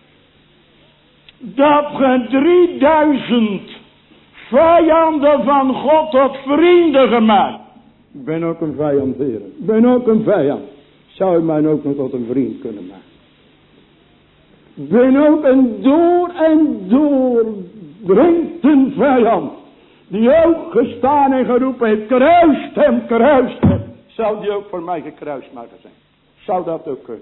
dat ge 3000 vijanden van God tot vrienden gemaakt. Ik ben ook een vijand, heren. Ik ben ook een vijand. Zou u mij ook nog tot een vriend kunnen maken? Ik ben ook een door en door dringend vijand. Die ook gestaan en geroepen heeft. Kruist hem, kruist hem. Zou die ook voor mij gekruist mogen zijn? Zou dat ook kunnen?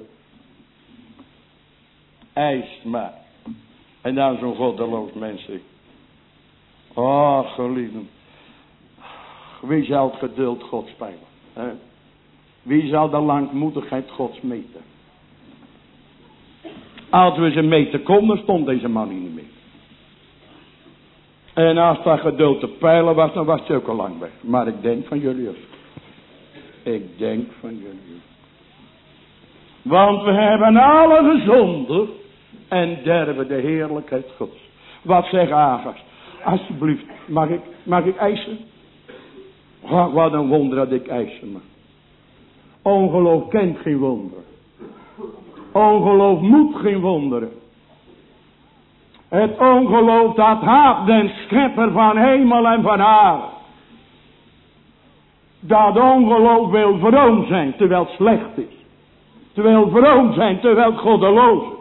Eist maar. En dan zo'n goddeloos mens. Oh, geliefden. Wie zal het geduld Gods peilen? Hè? Wie zal de langmoedigheid Gods meten? Als we ze meten konden, stond deze man hier niet meer. En als dat geduld te peilen was, dan was hij ook al lang weg. Maar ik denk van jullie ook. Ik denk van jullie. Want we hebben alle gezondigd en derven de heerlijkheid Gods. Wat zegt Agas? Alsjeblieft, mag ik eisen? Oh, wat een wonder dat ik eisen mag. Ongeloof kent geen wonderen. Ongeloof moet geen wonderen. Het ongeloof dat haat den schepper van hemel en van aarde. Dat ongeloof wil vroom zijn terwijl het slecht is. Terwijl vroom zijn terwijl het goddeloos is.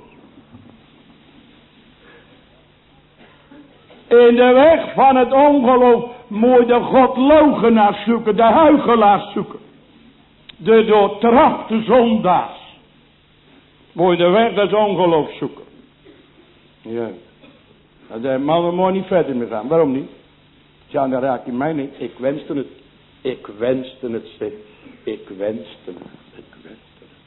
In de weg van het ongeloof moet je de godloochenaars zoeken, de huichelaars zoeken. De doortrapte zondaars. Moet je de weg des ongeloof zoeken. Ja. En de mannen moet niet verder mee gaan. Waarom niet? Ja, dan raak je mij niet. Ik wenste het. Ik wenste het, zeg. Ik wenste het. Ik wenste het.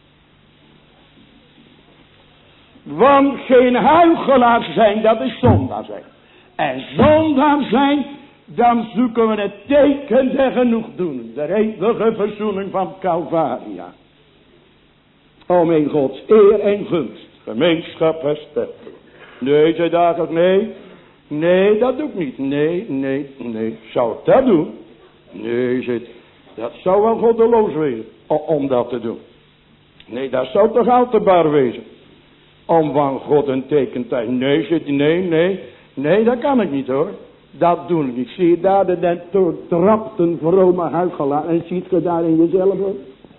Want geen huichelaar zijn, dat is zondaar zijn. En zondaar zijn, dan zoeken we het teken der genoegdoening. De eeuwige verzoening van Calvaria. Om in Gods eer en gunst, gemeenschap herstellen. Nee, zei David, nee. Nee, dat doe ik niet. Nee. Zou ik dat doen? Nee, zit. Dat zou wel goddeloos wezen. Om dat te doen. Nee, dat zou toch al te bar wezen. Om van God een teken te hebben. Nee, zit. Nee, dat kan ik niet hoor. Dat doe ik niet. Zie je daar de doortrapte vrome huichelaar. En ziet je daar in jezelf ook?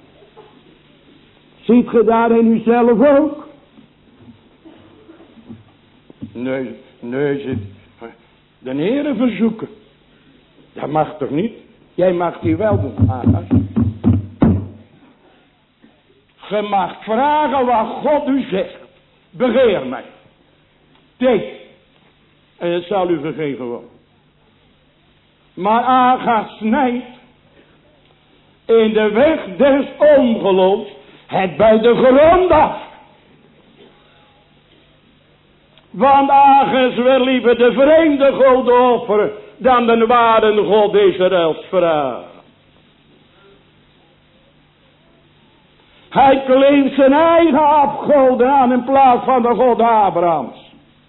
Ziet je daar in uzelf ook? Nee, zit. De Heere verzoeken. Dat mag toch niet? Jij mag die wel doen, Agas. Je mag vragen wat God u zegt. Begeer mij. Teken. En het zal u vergeven worden. Maar Agas snijdt in de weg des ongeloofs het bij de grond af. Want Agas wil liever de vreemde God offeren dan de ware God Israëls vragen. Hij claimt zijn eigen afgoden aan in plaats van de God Abrahams.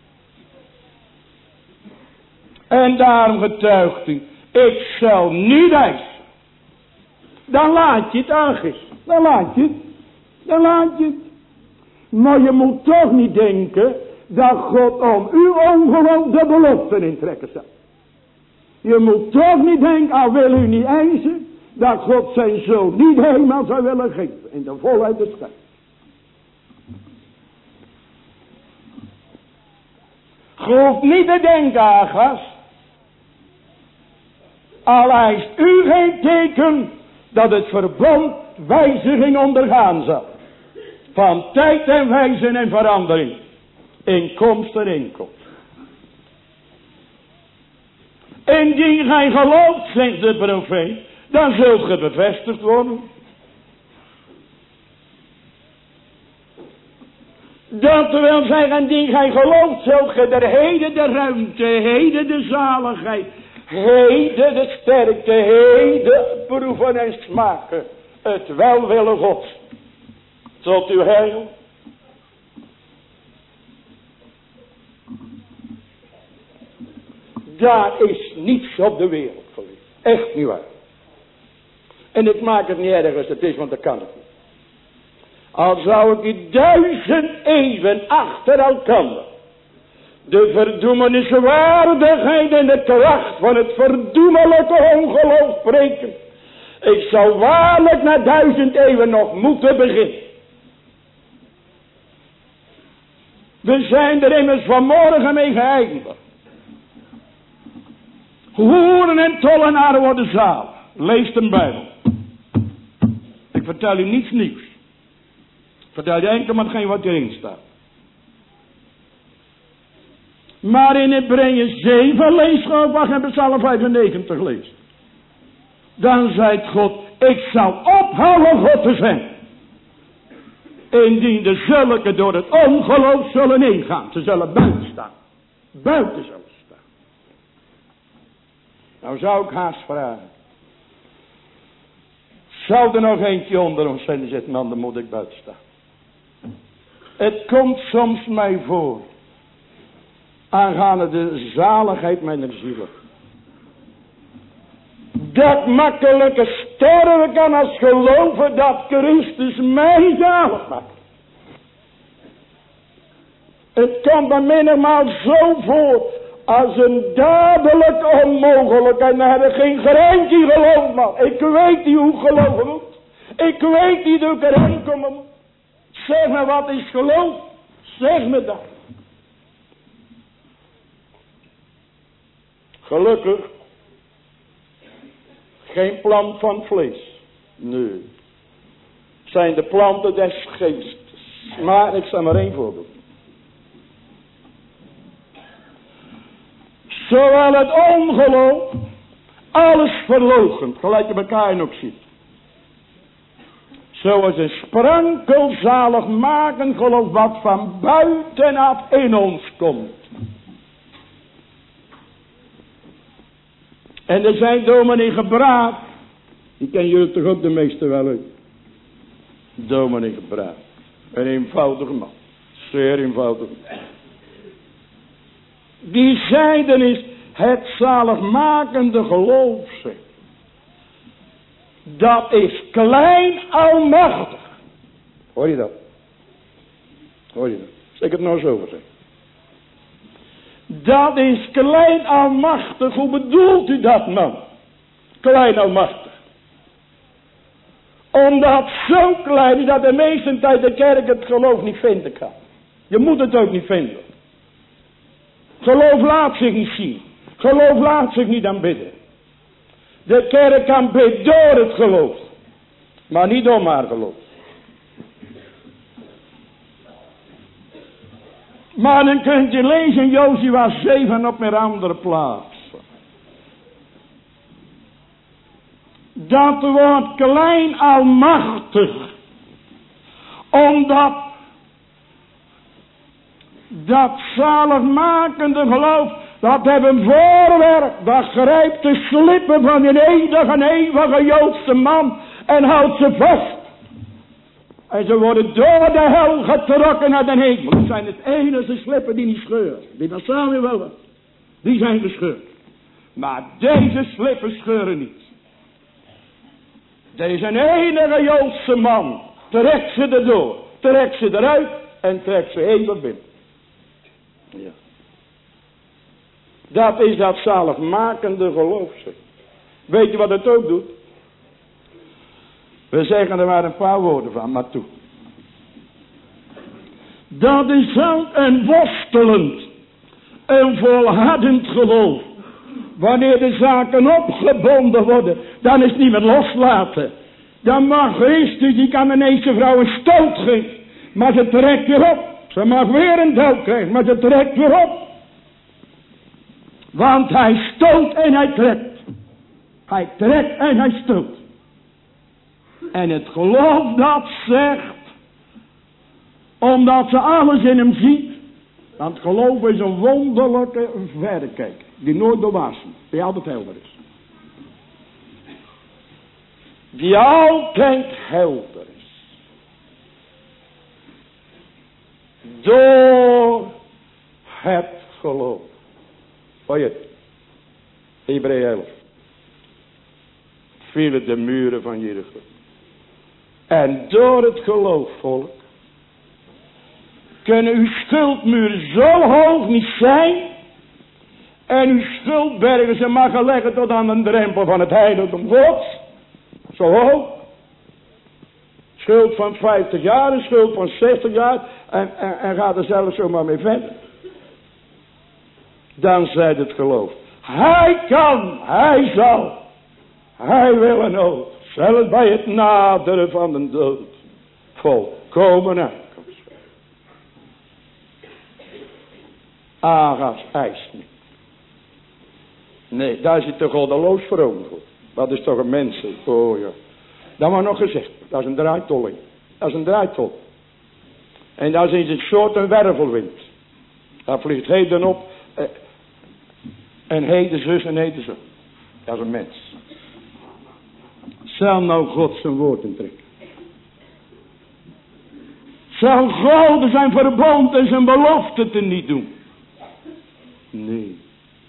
En daarom getuigt hij, ik zal niet eisen. Dan laat je het, Agas. Dan laat je het. Dan laat je het. Maar je moet toch niet denken dat God om uw ongeloof de beloften intrekken zal. Je moet toch niet denken, al wil u niet eisen, dat God zijn zoon niet helemaal zou willen geven. In de volheid des schijns. Je hoeft niet te denken, Agas. Al eist u geen teken dat het verbond wijziging ondergaan zal. Van tijd en wijze en verandering. Inkomst en inkomst. Indien gij gelooft, zegt de profeet, dan zult ge bevestigd worden. Dat wil zeggen, indien gij gelooft, zult ge er heden de ruimte, heden de zaligheid, heden de sterkte, heden proeven en smaken. Het welwillen Gods. Tot uw heil. Daar is niets op de wereld geweest. Echt niet waar. En ik maak het niet erg als het is, want dat kan het niet. Al zou ik die 1000 eeuwen achter elkaar de verdoemeniswaardigheid en de kracht van het verdoemelijke ongeloof spreken. Ik zou waarlijk na 1000 eeuwen nog moeten beginnen. We zijn er immers vanmorgen mee geëindigd. Hoeren en tollenaren worden zalig. Lees de Bijbel. Ik vertel u niets nieuws. Ik vertel je enkel maar hetgeen wat erin staat. Maar in Hebreeën 7 lees je ook wat in Psalm 95 leest. Dan zei God, ik zal ophouden God te zijn. Indien de zulken door het ongeloof zullen ingaan. Ze zullen buiten staan. Buiten zullen staan. Nou zou ik haast vragen. Zou er nog eentje onder ons zijn die zegt, man, dan moet ik buiten staan. Het komt soms mij voor. Aangaande de zaligheid mijner ziel. Dat makkelijke sterven kan als geloven dat Christus mij zalig maakt. Het komt bij menigmaal zo voor als een dadelijk onmogelijkheid. Dan heb ik geen greintje geloof, man. Ik weet niet hoe geloven moet. Ik weet niet hoe ik erin komen moet. Zeg me wat is geloof. Zeg me dat. Gelukkig. Geen plant van vlees. Nee. Zijn de planten des geestes. Maar ik zal maar één voorbeeld. Zowel het ongeloof. Alles verloochend. Gelijk je elkaar ook ziet. Zoals een sprankelzaligmakend geloof wat van buitenaf in ons komt. En er zijn dominee Gebraad. Die ken jullie toch ook de meeste wel uit. Dominee Gebraad. Een eenvoudige man. Zeer eenvoudig. Die zeiden is het zaligmakende geloof. Dat is klein almachtig. Hoor je dat? Hoor je dat? Zeg ik het nou zo zeggen. Dat is klein almachtig. Hoe bedoelt u dat, man? Klein almachtig. Omdat zo klein is dat de meeste tijd de kerk het geloof niet vinden kan. Je moet het ook niet vinden. Geloof laat zich niet zien. Geloof laat zich niet aanbidden. De kerk aanbidt door het geloof. Maar niet om haar geloof. Maar dan kunt je lezen in Jozua 7 op een andere plaats. Dat wordt klein almachtig. Omdat dat zaligmakende geloof, dat hebben voorwerp, dat grijpt de slippen van een eeuwige Joodse man en houdt ze vast. En ze worden door de hel getrokken naar de hemel. Dat zijn het enige slippen die niet scheuren. Die van Samuel, die zijn gescheurd. Maar deze slippen scheuren niet. Deze enige Joodse man trekt ze erdoor, trekt ze eruit en trekt ze heen binnen. Ja. Dat is dat zaligmakende geloof. Weet je wat het ook doet? We zeggen er maar een paar woorden van, maar toe. Dat is ook een worstelend, een volhardend geloof. Wanneer de zaken opgebonden worden, dan is het niet meer loslaten. Dan mag Christus, die kan ineens de vrouw een stoot geven. Maar ze trekt weer op. Ze mag weer een dood krijgen, maar ze trekt weer op. Want hij stoot en hij trekt. Hij trekt en hij stoot. En het geloof dat zegt, omdat ze alles in hem ziet. Want geloof is een wonderlijke verrekijker. Die nooit doorwaast, die altijd helder is. Die altijd helder is. Door het geloof. Hoor je het? Hebreeën 11. Vielen de muren van Jericho. En door het geloof, volk, kunnen uw schuldmuren zo hoog niet zijn. En uw schuldbergen ze mag leggen tot aan de drempel van het heiligdom Gods. Zo hoog. Schuld van 50 jaar, een schuld van 60 jaar. En gaat er zelfs zomaar mee verder. Dan zei het geloof. Hij kan, hij zal. Hij wil en ook. Zelfs bij het naderen van de dood. Volkomen uitkomst. Aga's eist niet. Nee, daar zit de goddeloos vroom voor. Dat is toch een mens. Oh ja. Dat wordt nog gezegd. Dat is een draaitolling. Dat is een draaitol. En dat is een soort een wervelwind. Dat vliegt heden op. En heden zus en heden zo. Dat is een mens. Zal nou God zijn woord intrekken? Zal God zijn verbond en zijn belofte te niet doen? Nee.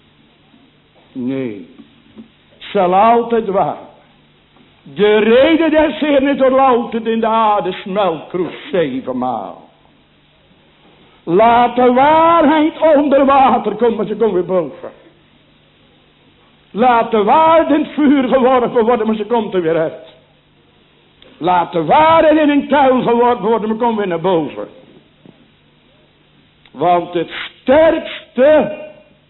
Nee. Zal altijd waar. De reden des Heeren is er altijd in de aarde smeltkroes 7 maal. Laat de waarheid onder water komen, maar ze komen weer boven. Laat de waarheid in het vuur geworpen worden, maar ze komt er weer uit. Laat de waarheid in een kuil geworpen worden, maar komt weer naar boven. Want het sterkste,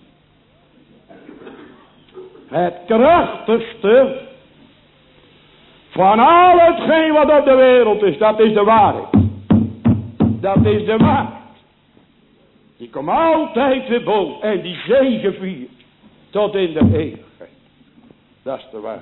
het krachtigste van al hetgeen wat op de wereld is, dat is de waarheid. Dat is de waarheid. Die komt altijd weer boven en die zegeviert tot in de eeuwigheid. Dat is de waarheid.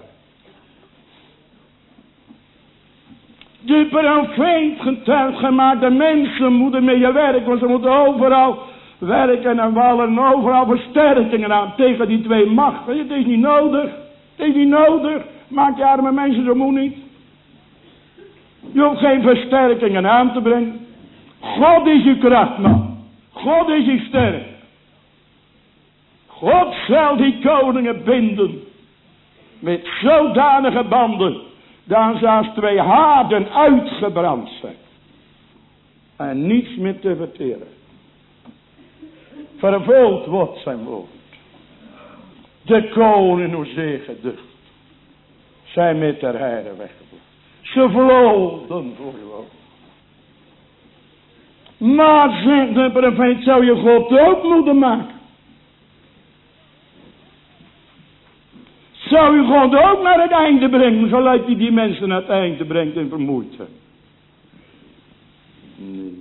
De profeet getuigt gemaakt, de mensen moeten mee je werken, want ze moeten overal werken en wallen en overal versterkingen aan tegen die twee machten. Het is niet nodig. Het is niet nodig. Maak je arme mensen zo moe niet. Je hoeft geen versterkingen aan te brengen. God is je kracht, man. God is je sterk. God zal die koningen binden. Met zodanige banden. Dan ze als twee haarden uitgebrand zijn. En niets meer te verteren. Vervuld wordt zijn woord. De koning hoe zeer geducht. Zijn met der heide weggebleven. Ze vloden voor uw ogen. Maar zegt de profeet, zou je God ook moeten maken? Zou u God ook naar het einde brengen, zoals hij die mensen naar het einde brengt en vermoeit zijn? Nee.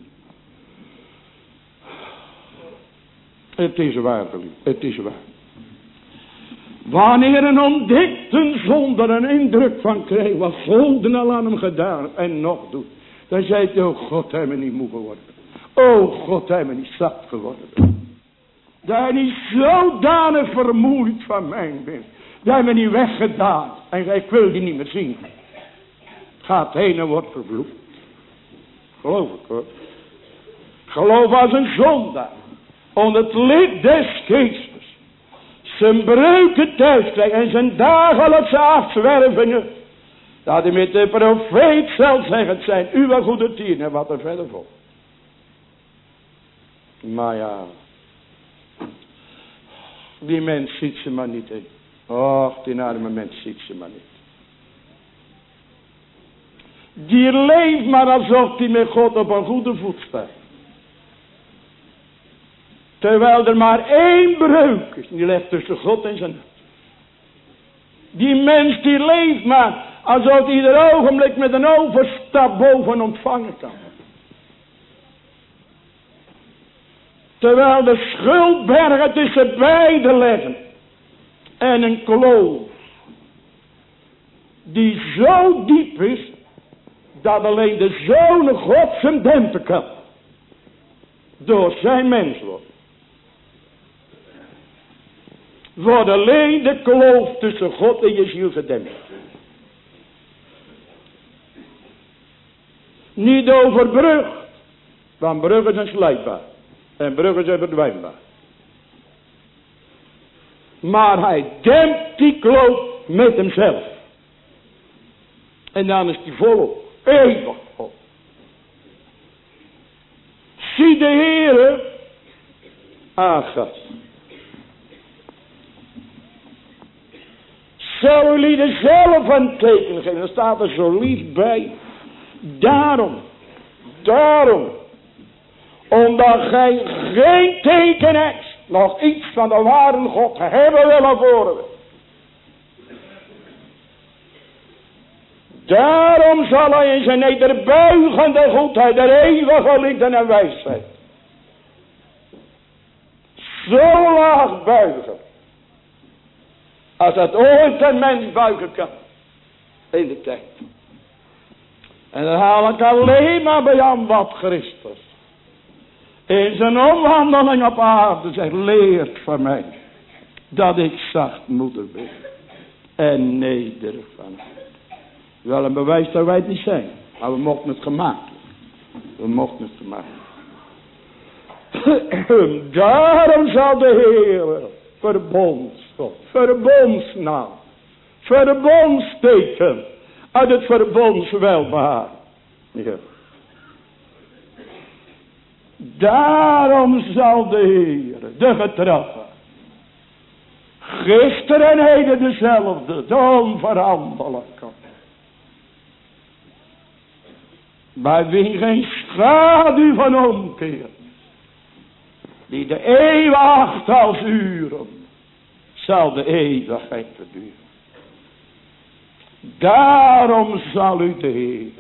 Het is waar, geliefd. Het is waar. Wanneer een ontdekte zonder een indruk van kreeg wat God al aan hem gedaan en nog doet, dan zei hij, oh God, hij me niet moe geworden. Oh God, hij me niet zat geworden. Dat hij niet zodanig vermoeid van mij bent. Dat hij me niet weggedaan. En ik wil die niet meer zien. Gaat heen en wordt vervloekt. Geloof ik hoor. Geloof als een zondaar. Onder het lid des geestes. Zijn breuken thuis krijgt. En zijn dagelijkse afzwervingen. Dat hij met de profeet zal zeggen. Het zijn uw goede tieren. En wat er verder volgt. Maar ja. Die mens ziet ze maar niet. Och, die arme mens ziet ze maar niet. Die leeft maar alsof hij met God op een goede voet staat. Terwijl er maar één breuk is. Die ligt tussen God en zijn hart. Die mens die leeft maar alsof hij ieder ogenblik met een overstap boven ontvangen kan. Terwijl de schuldbergen tussen beiden liggen. En een kloof. Die zo diep is. Dat alleen de Zoon God hem dempen kan. Door zijn mens wordt. Wordt alleen de kloof tussen God en je ziel gedempt. Niet overbrugd. Want bruggen zijn slijtbaar. En bruggen zijn verdwijnbaar. Maar hij dempt die kloof met hemzelf. En dan is hij volop. Eeuwig God. Zie de Heere. Agas. Zou jullie er zelf een teken geven? Dan staat er zo lief bij. Daarom. Omdat gij geen teken hebt. Nog iets van de ware God hebben willen voeren. Daarom zal hij in zijn nederbuigende goedheid der eeuwige liefde en wijsheid. Zo laag buigen. Als dat ooit een mens buigen kan. In de tijd. En dan haal ik alleen maar bij aan wat Christus. In zijn omwandeling op aarde zegt, leert van mij. Dat ik zachtmoedig ben. En nederig van hart. Wel een bewijs dat wij het niet zijn. Maar we mochten het gemaakt. Daarom zal de Heer verbondsgod, verbondsnaam, verbondsteken uit het verbondswelbehaar. Ja. Daarom zal de Heer, de getroffen, gisteren en heden dezelfde, de onveranderlijke. Bij wie geen schaduw van omkeer, die de eeuw acht als uren, zal de eeuwigheid verduren. Daarom zal u de Heer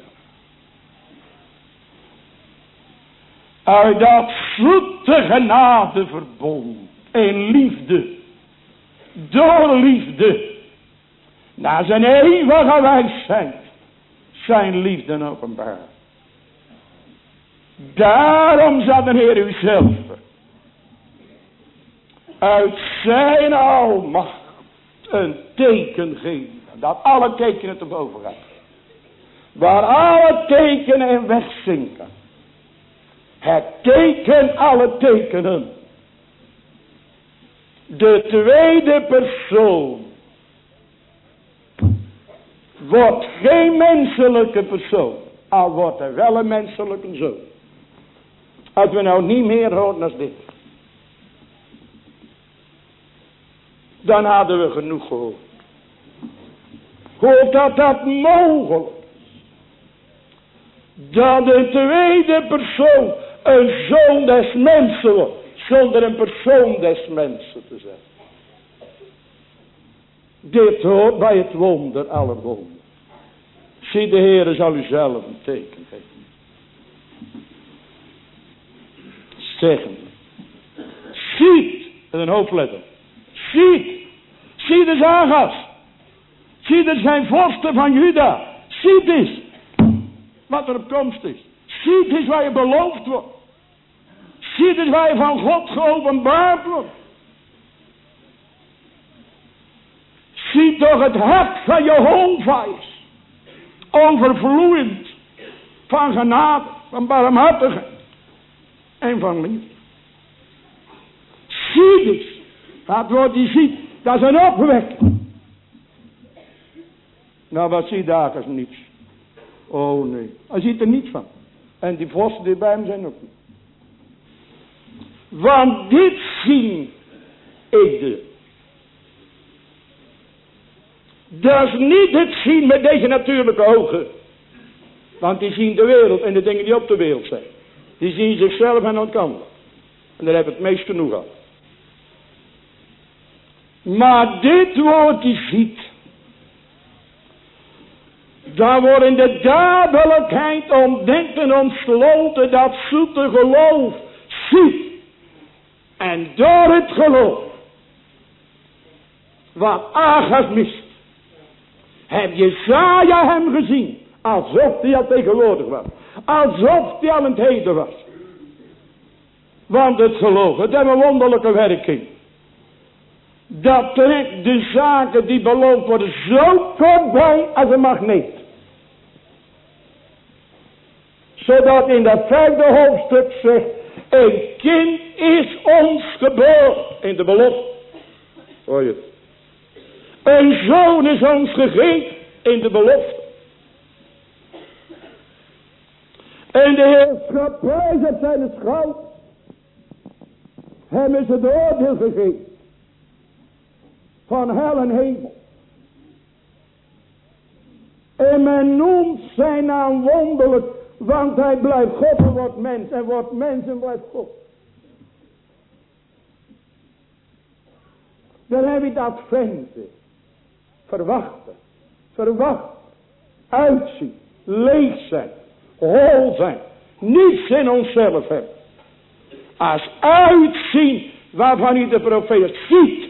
uit dat zoete genade verbond in liefde, door liefde, naar zijn eeuwige wijsheid, zijn liefde openbaar. Daarom zal de Heer u zelf uit zijn almacht een teken geven, dat alle tekenen te boven gaan, waar alle tekenen in wegzinken. Het teken alle tekenen. De tweede persoon wordt geen menselijke persoon, al wordt er wel een menselijke zoon. Als we nou niet meer horen dan dit, dan hadden we genoeg gehoord. Hoe dat mogelijk is, dat de tweede persoon een zoon des mensen wordt, zonder een persoon des mensen te zijn. Dit hoort bij het wonder aller wonderen. Zie, de Heere zal u zelf een teken geven. Zeggen. Ziet, met een hoofdletter. Ziet. Zie de zagas. Zie er zijn vorsten van Juda. Ziet eens wat er op komst is. Ziet eens waar je beloofd wordt. Ziet eens waar je van God geopenbaard wordt. Zie toch het hart van Jehovah is. Overvloeiend van genade, van barmhartigheid en van liefde. Zie dus, dat woord die ziet, dat is een opwekking. Nou, wat ziet Aggas niets? Oh nee, hij ziet er niets van. En die vorsten die bij hem zijn ook niet. Want dit zien ik. Dat is niet het zien met deze natuurlijke ogen. Want die zien de wereld en de dingen die op de wereld zijn. Die zien zichzelf en elkaar. En daar heb ik het meest genoeg aan. Maar dit woord die ziet. Daar wordt in de dadelijkheid ontdekt en ontsloten dat zoete geloof ziet. En door het geloof. Wat Aggas mist. Heb Jesaja hem gezien. Alsof hij al tegenwoordig was. Alsof hij al in het heden was. Want het geloof, het heeft een wonderlijke werking. Dat trekt de zaken die beloofd worden zo voorbij als een magneet. Zodat in dat 5e hoofdstuk zegt. Een kind is ons geboren. In de belofte. Hoor je het? Een zoon is ons gegeven. In de belofte. En de heerschappij dat zijn het schout. Hem is het oordeel gegeven. Van hel en hemel. En men noemt zijn naam wonderlijk. Want hij blijft God en wordt mens. En wordt mens en blijft God. Dan heb je dat venten. Verwachten. Uitzien. Leeg zijn. Hol zijn. Niets in onszelf hebben. Als uitzien waarvan hij de profeet ziet.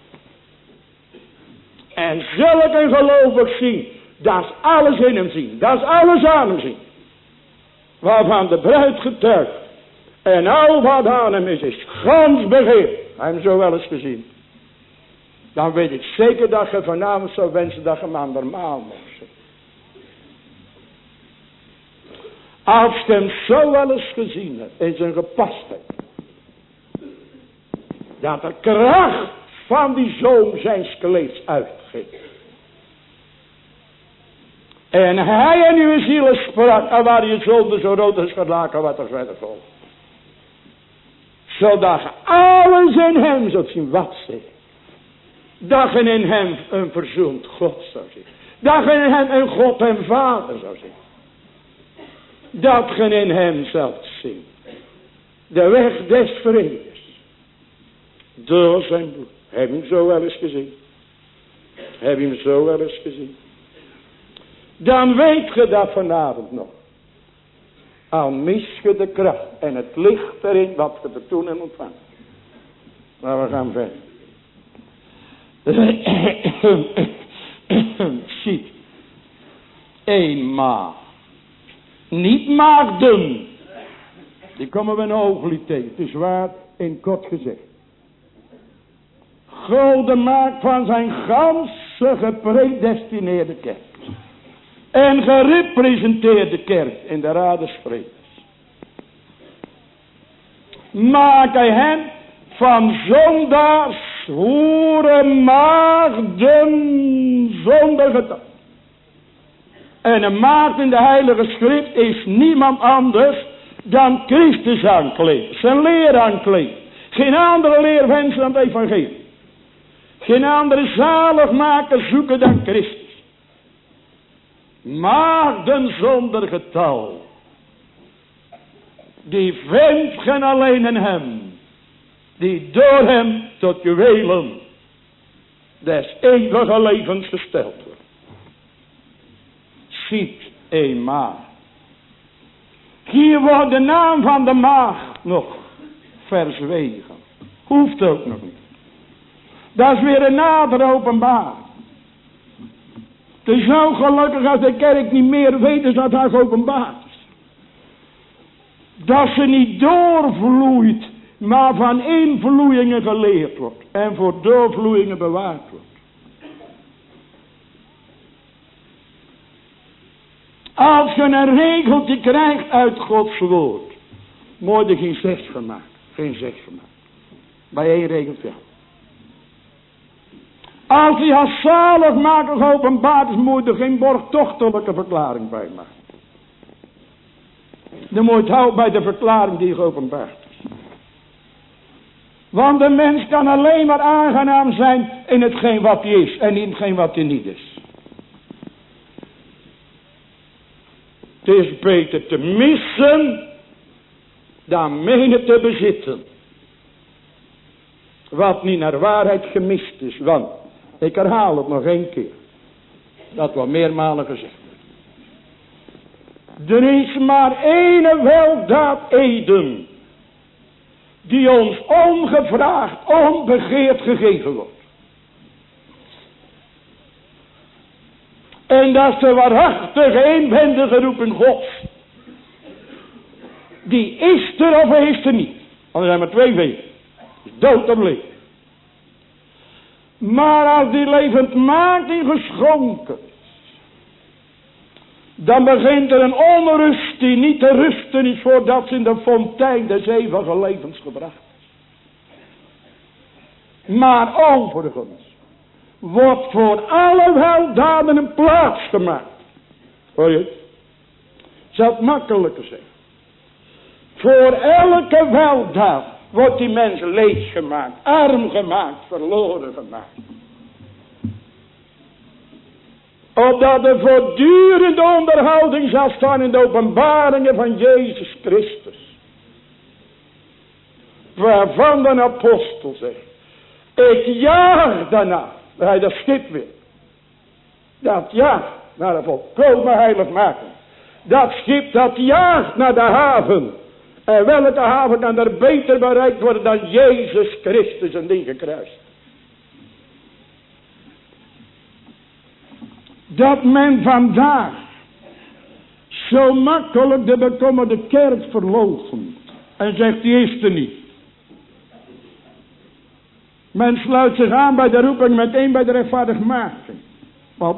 En zulk een gelovig zien. Dat is alles in hem zien. Dat is alles aan hem zien. Waarvan de bruid getuigt. En al wat aan hem is gans begeerd. Hij hem zo wel eens gezien. Dan weet ik zeker dat je vanavond zou wensen dat je hem andermaal mocht zien. Als je hem zo wel eens gezien hebt in zijn gepastheid. Dat de kracht van die zoon zijn skeleets uitgeeft. En hij in uw ziel sprak, en waar je zonde zo rood is gelaken, wat er verder volgt. Zodat je alles in hem zult zien, wat zegt. Dat je in hem een verzoend God zou zien. Dat je in hem een God en Vader zou zien. Dat je in hem zult zien. De weg des vredes. Door zijn bloed. Heb je hem zo wel eens gezien? Heb je hem zo wel eens gezien? Dan weet je dat vanavond nog. Al mis je de kracht en het licht erin wat je te doen en ontvangen. Maar we gaan verder. Ziet. Eenmaal. Niet maagden. Die komen we een ogenblik tegen. Het is waar in kort gezegd. God de maak van zijn ganse gepredestineerde kerk. En gerepresenteerde kerk in de raad des vredes. Maak hij hen van zondaars, hoeren, maagden, zonder getal. En een maagd in de heilige schrift is niemand anders dan Christus aankleed. Zijn leer aankleed. Geen andere leer wensen dan het evangelie. Geen andere zaligmaker zoeken dan Christus. Maagden zonder getal. Die venten alleen in hem. Die door hem tot juwelen des eeuwige levens gesteld wordt. Ziet eenmaal. Hier wordt de naam van de maagd nog verzwegen. Hoeft ook nog niet. Dat is weer een nader openbaar. Het is zo gelukkig als de kerk niet meer weet dat hij geopenbaard is. Dat ze niet doorvloeit, maar van invloeien geleerd wordt. En voor doorvloeien bewaard wordt. Als je een regeltje krijgt uit Gods woord. Moet er geen 6 gemaakt. Geen 6 gemaakt. Bij 1 regeltje. Als hij als zaligmaker geopenbaard is, moet er geen borgtochtelijke verklaring bij maken. Dan moet je houden bij de verklaring die geopenbaard is. Want de mens kan alleen maar aangenaam zijn in hetgeen wat hij is en in hetgeen wat hij niet is. Het is beter te missen dan menen te bezitten. Wat niet naar waarheid gemist is. Want, ik herhaal het nog 1 keer. Dat wordt meermalen gezegd. Er is maar één weldaad Eden. Die ons ongevraagd, onbegeerd gegeven wordt. En dat is de waarachtige eenwendige roeping Gods. Die is er of is er niet. Want er zijn maar 2 wegen. Dood of leven. Maar als die levendmaking geschonken is. Dan begint er een onrust die niet te rusten is voordat ze in de fontein des eeuwige levens gebracht is. Maar overigens wordt voor alle weldaden een plaats gemaakt. Hoor je het? Zou het makkelijker zijn. Voor elke weldaad wordt die mens leeg gemaakt, arm gemaakt, verloren gemaakt. Opdat er voortdurende onderhouding zal staan in de openbaringen van Jezus Christus. Waarvan de apostel zegt, ik jaag daarna. Hij dat schip weer. Dat jaagt naar de volkomen heiligmaking. Dat schip dat jaagt naar de haven. En welke haven kan er beter bereikt worden dan Jezus Christus en die gekruist. Dat men vandaag zo makkelijk de bekommerde kerk verloochent. En zegt die is er niet. Men sluit zich aan bij de roeping meteen bij de rechtvaardigmaking. Wat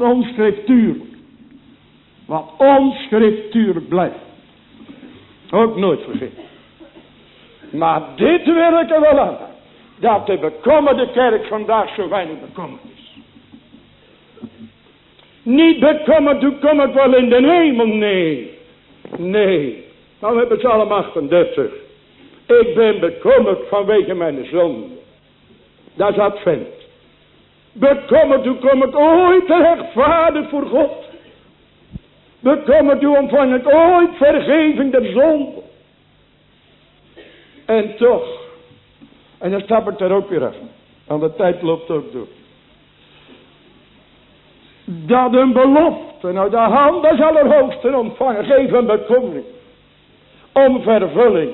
onscriptuurlijk blijft. Ook nooit vergeten. Maar dit wil ik er wel aan. Dat de bekommerde kerk vandaag zo weinig bekommerd is. Niet bekommerd, hoe kom ik wel in de hemel? Nee. Nee. Nou hebben ze Psalm 38. Ik ben bekommerd vanwege mijn zonde. Dat is advent. Bekommerd, hoe kom ik ooit rechtvaardig voor God? Bekommerd, hoe ontvang ik ooit vergeving der zonde? En toch. En dan stap ik er ook weer af. Want de tijd loopt ook door. Dat een belofte uit de hand des Allerhoogsten ontvangen. Geef een bekommering. Om vervulling.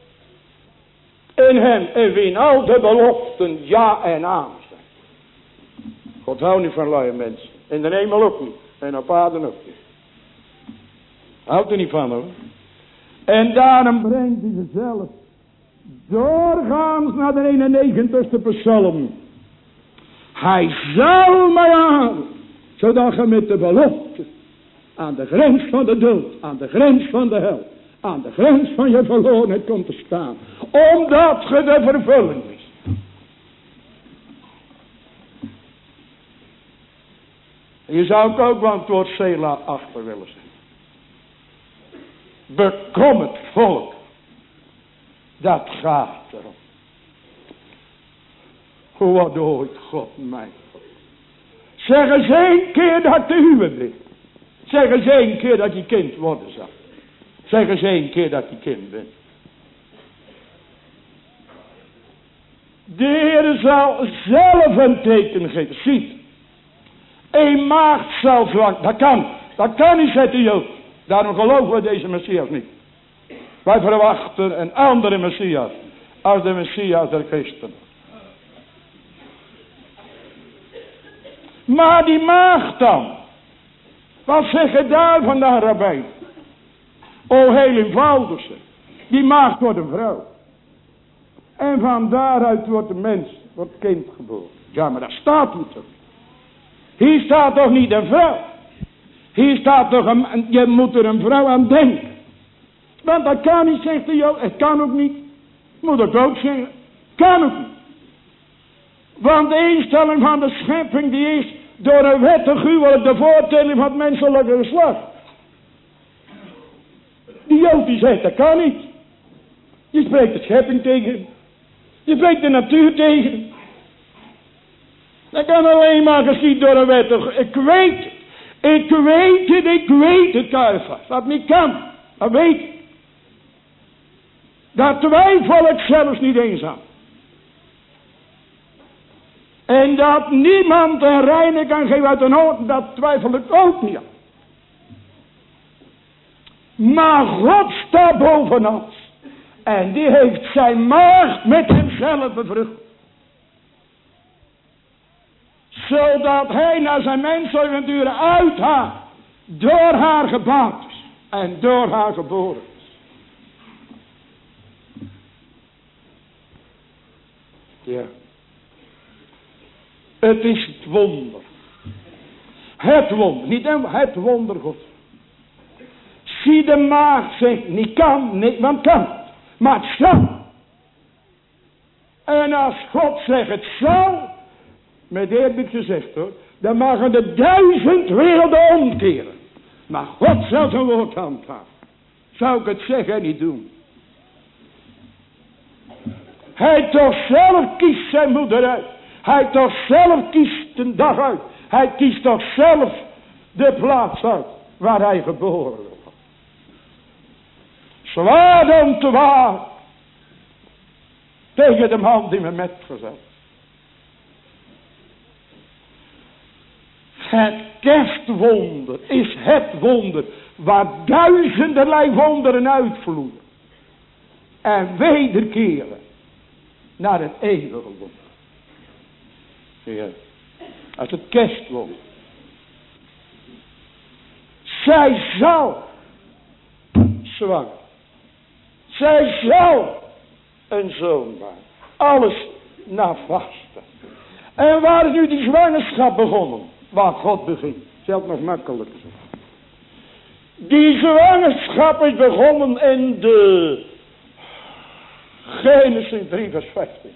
In hem en wie al de beloften ja en amen zijn. God houdt niet van luie mensen. In de hemel ook niet. En op aarde ook niet. Houdt er niet van hoor. En daarom brengt hij ze zelf doorgaans naar de 91ste psalm. Hij zal mij aan. Zodat je met de belofte aan de grens van de dood, aan de grens van de hel, aan de grens van je verlorenheid komt te staan. Omdat je de vervulling is. Je zou ook wel het woord Sela achter willen zetten. Bekommerd volk. Dat gaat erom. Hoe wordt ooit God mij? Zeg eens 1 keer dat ik de uwe ben. Zeg eens 1 keer dat je kind worden zal. Zeg eens 1 keer dat je kind bent. De Heer zal zelf een teken geven. Ziet. Een maagd zal zwanger. Dat kan niet, zegt de Jood. Daarom geloven we deze Messias niet. Wij verwachten een andere Messias. Als de Messias der Christen. Maar die maagd dan. Wat zeg je daar vandaan, rabbijn? O, heel eenvoudig zeg. Die maagd wordt een vrouw. En van daaruit wordt een mens, wordt kind geboren. Ja, maar dat staat niet zo. Hier staat toch niet een vrouw. Hier staat toch je moet er een vrouw aan denken. Want dat kan niet, zegt de Jood. Het kan ook niet. Moet ik ook zeggen. Kan ook niet. Want de instelling van de schepping die is door een wettig huwelijk de voortelling van het menselijke geslacht. Die Jood die zegt dat kan niet. Je spreekt de schepping tegen. Je spreekt de natuur tegen. Dat kan alleen maar geschieden door een wettig. Ik weet het, Caiaphas. Dat niet kan. Dat weet ik. Daar twijfel ik zelfs niet eens aan. En dat niemand een reine kan geven uit een hoofd, dat twijfel ik ook niet aan. Maar God staat boven ons. En die heeft zijn maagd met hemzelf bevrucht. Zodat hij naar zijn mensavonturen uithaalt. Door haar gebaat is. En door haar geboren is. Ja. Het is het wonder. Het wonder. Niet het wonder God. Zie de maagd zegt niet kan. Nee, want kan. Maar het zal. En als God zegt het zal. Met eerbied gezegd hoor. Dan mogen de 1000 werelden omkeren. Maar God zal zijn woord handhaven. Zou ik het zeggen en niet doen. Hij toch zelf kiest zijn moeder uit. Hij toch zelf kiest een dag uit. Hij kiest toch zelf de plaats uit. Waar hij geboren wordt. Zwaar om te waar. Tegen de man die me met gezet. Het kerstwonder is het wonder. Waar duizenderlei wonderen uitvloeien. En wederkeren. Naar het eeuwige wonder. Ja. Als het kerstwonder. Zij zal zwanger. Zij zal een zoon maken. Alles naar vasten. En waar is nu die zwangerschap begonnen? Waar God begint. Zelfs nog makkelijker. Die zwangerschap is begonnen in de Genesis 3 vers 15.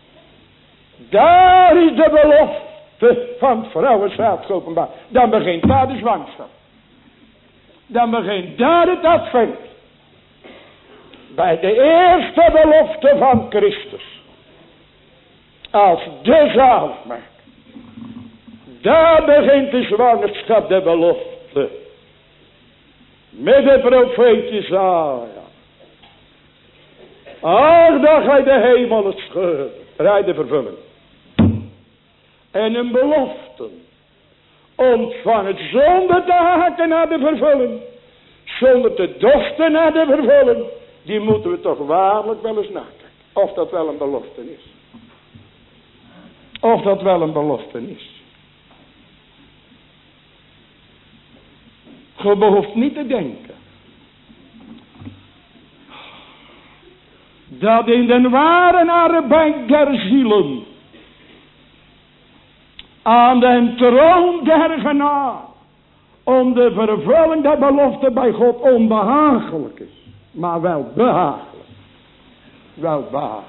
Daar is de belofte van het vrouwenzaad geopenbaard. Dan begint daar de zwangerschap. Dan begint daar het advent. Bij de eerste belofte van Christus. Als de zaligmaker. Daar begint de zwangerschap, de belofte. Met de profeet Jesaja. Ach, dan ga je de hemel het scheuren. Rijd de vervulling. En een belofte. Ontvangen zonder te haken naar de vervulling. Zonder te dorsten naar de vervulling. Die moeten we toch waarlijk wel eens nakijken. Of dat wel een belofte is. Of dat wel een belofte is. Je behoeft niet te denken. Dat in de ware arbeid der zielen. Aan de troon der genade. Om de vervulling der belofte bij God onbehagelijk is. Maar wel behagelijk. Wel behagelijk.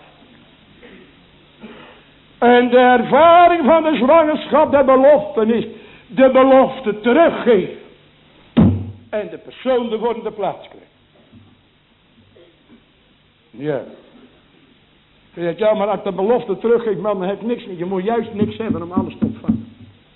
En de ervaring van de zwangerschap der belofte is. De belofte teruggeven. En de persoon de wordende plaats krijgt. Ja. Je zegt, ja, maar als ik de belofte teruggeef, man, dan heb ik niks meer. Je moet juist niks hebben om alles te ontvangen.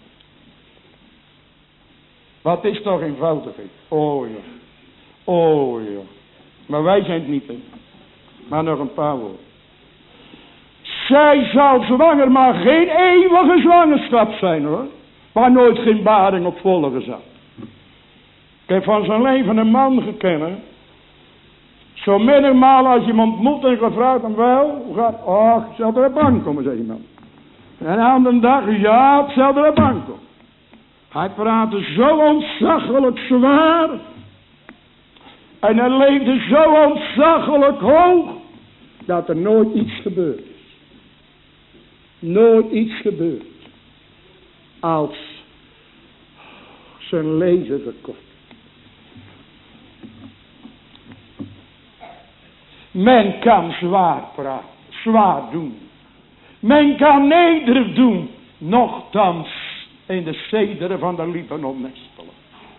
Wat is toch eenvoudigheid? Oh ja. Oh ja. Maar wij zijn het niet, hè. Maar nog een paar woorden. Zij zal zwanger, maar geen eeuwige zwangerschap zijn hoor. Waar nooit geen baring op volgen zat. Ik heb van zijn leven een man gekend. Zo menigmaal als je hem ontmoet en gevraagd hem wel, hoe gaat? Och, ik zal er op aankomen, zei iemand. En aan de dag, ja, ik zal er op aankomen. Hij praatte zo ontzaglijk zwaar. En hij leefde zo ontzaglijk hoog. Dat er nooit iets gebeurd is. Nooit iets gebeurd. Als zijn leven verkort. Men kan zwaar praten, zwaar doen. Men kan nederig doen, nochtans in de cederen van de Libanon nestelen.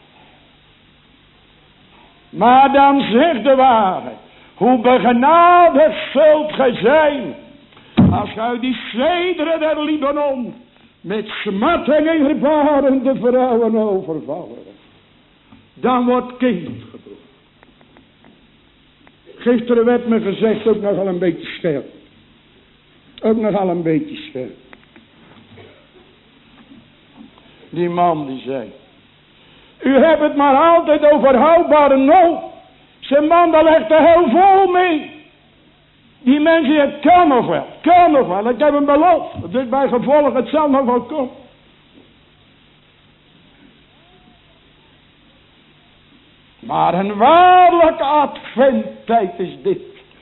Maar dan zegt de waarheid, hoe begenadigd zult gij zijn, als gij uit die cederen der Libanon met smarten en gebaren de vrouwen overvallen. Dan wordt kind geboren. Gisteren werd me gezegd, ook nogal een beetje scherp. Ook nogal een beetje scherp. Die man die zei, u hebt het maar altijd over houdbare nood. Zijn man, daar legt de hel vol mee. Die mensen zeggen, het kan nog wel, kan nog wel. Ik heb hem beloofd. Dus bij gevolg, het zal nog wel komen. Maar een waarlijke adventtijd is dit.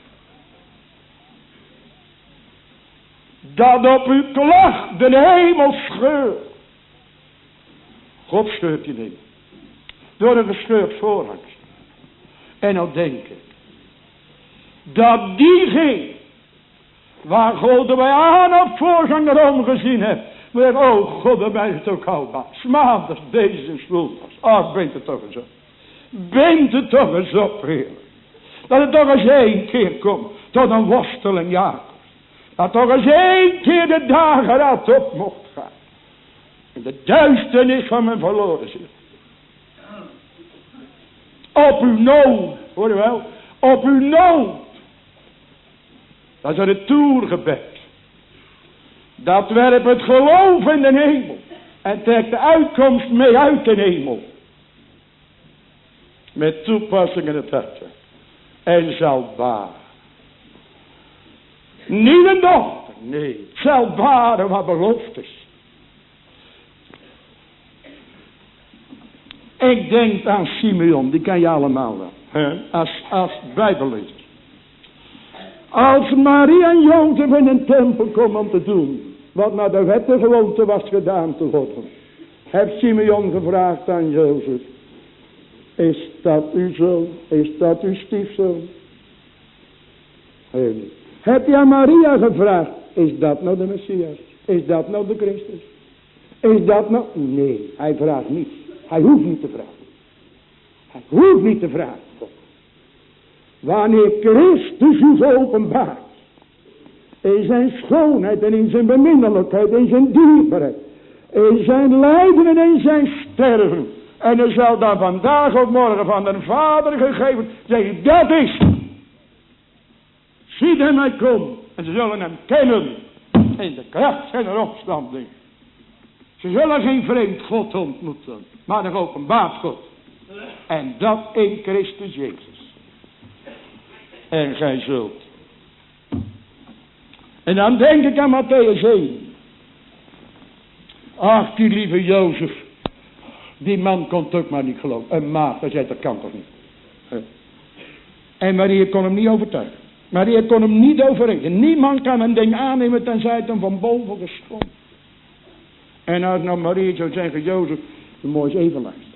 Dat op uw klacht de hemel scheurt. God scheurt je hemel. Door een gescheurd voorhang. En nou denken. Dat diegene. Waar God bij aan op voorganger omgezien hebt. Maar oh God, dan ben je het ook houdbaar. Smaanders, deze schuldig. Ah, bent het toch eens op. Bent het toch eens op, Heer. Dat het toch eens één keer komt. Tot een worsteling Jacob. Dat toch eens één keer de dageraad op mocht gaan. En de duisternis van mijn verloren ziel. Op uw nood, hoor je wel, op uw nood. Dat is een retourgebed. Dat werpt het geloof in de hemel. En trekt de uitkomst mee uit de hemel. Met toepassing in het hart. En zal baren. Niet een dochter, nee. Het zal baren wat beloofd is. Ik denk aan Simeon, die ken je allemaal wel. Als bijbellezer. Als Maria en Jozef in een tempel komen om te doen. Wat naar de wet de gewoonte was gedaan te worden. Heeft Simeon gevraagd aan Jozef. Is dat uw zoon? Is dat uw stiefzoon? Nee. Heb je aan Maria gevraagd. Is dat nou de Messias? Is dat nou de Christus? Is dat nou? Nee, hij vraagt niet. Hij hoeft niet te vragen. Hij hoeft niet te vragen. Wanneer Christus is openbaard. In zijn schoonheid en in zijn beminnelijkheid. In zijn dierbaarheid. In zijn lijden en in zijn sterven. En er zal dan vandaag of morgen van de Vader gegeven. Zeggen, dat is. Zie hem mij komen. En ze zullen hem kennen. In de kracht zijn opstanding. Ze zullen geen vreemd God ontmoeten. Maar een openbaard God. En dat in Christus Jezus. En gij zult. En dan denk ik aan Mattheüs 1. Ach, die lieve Jozef. Die man kon het ook maar niet geloven. Een maagd, hij zei, dat kan toch niet. En Maria kon hem niet overtuigen. Maria kon hem niet overreden. Niemand kan een ding aannemen tenzij het hem van boven geschonken. En als nou Maria zou zeggen, Jozef, de mooie even langs.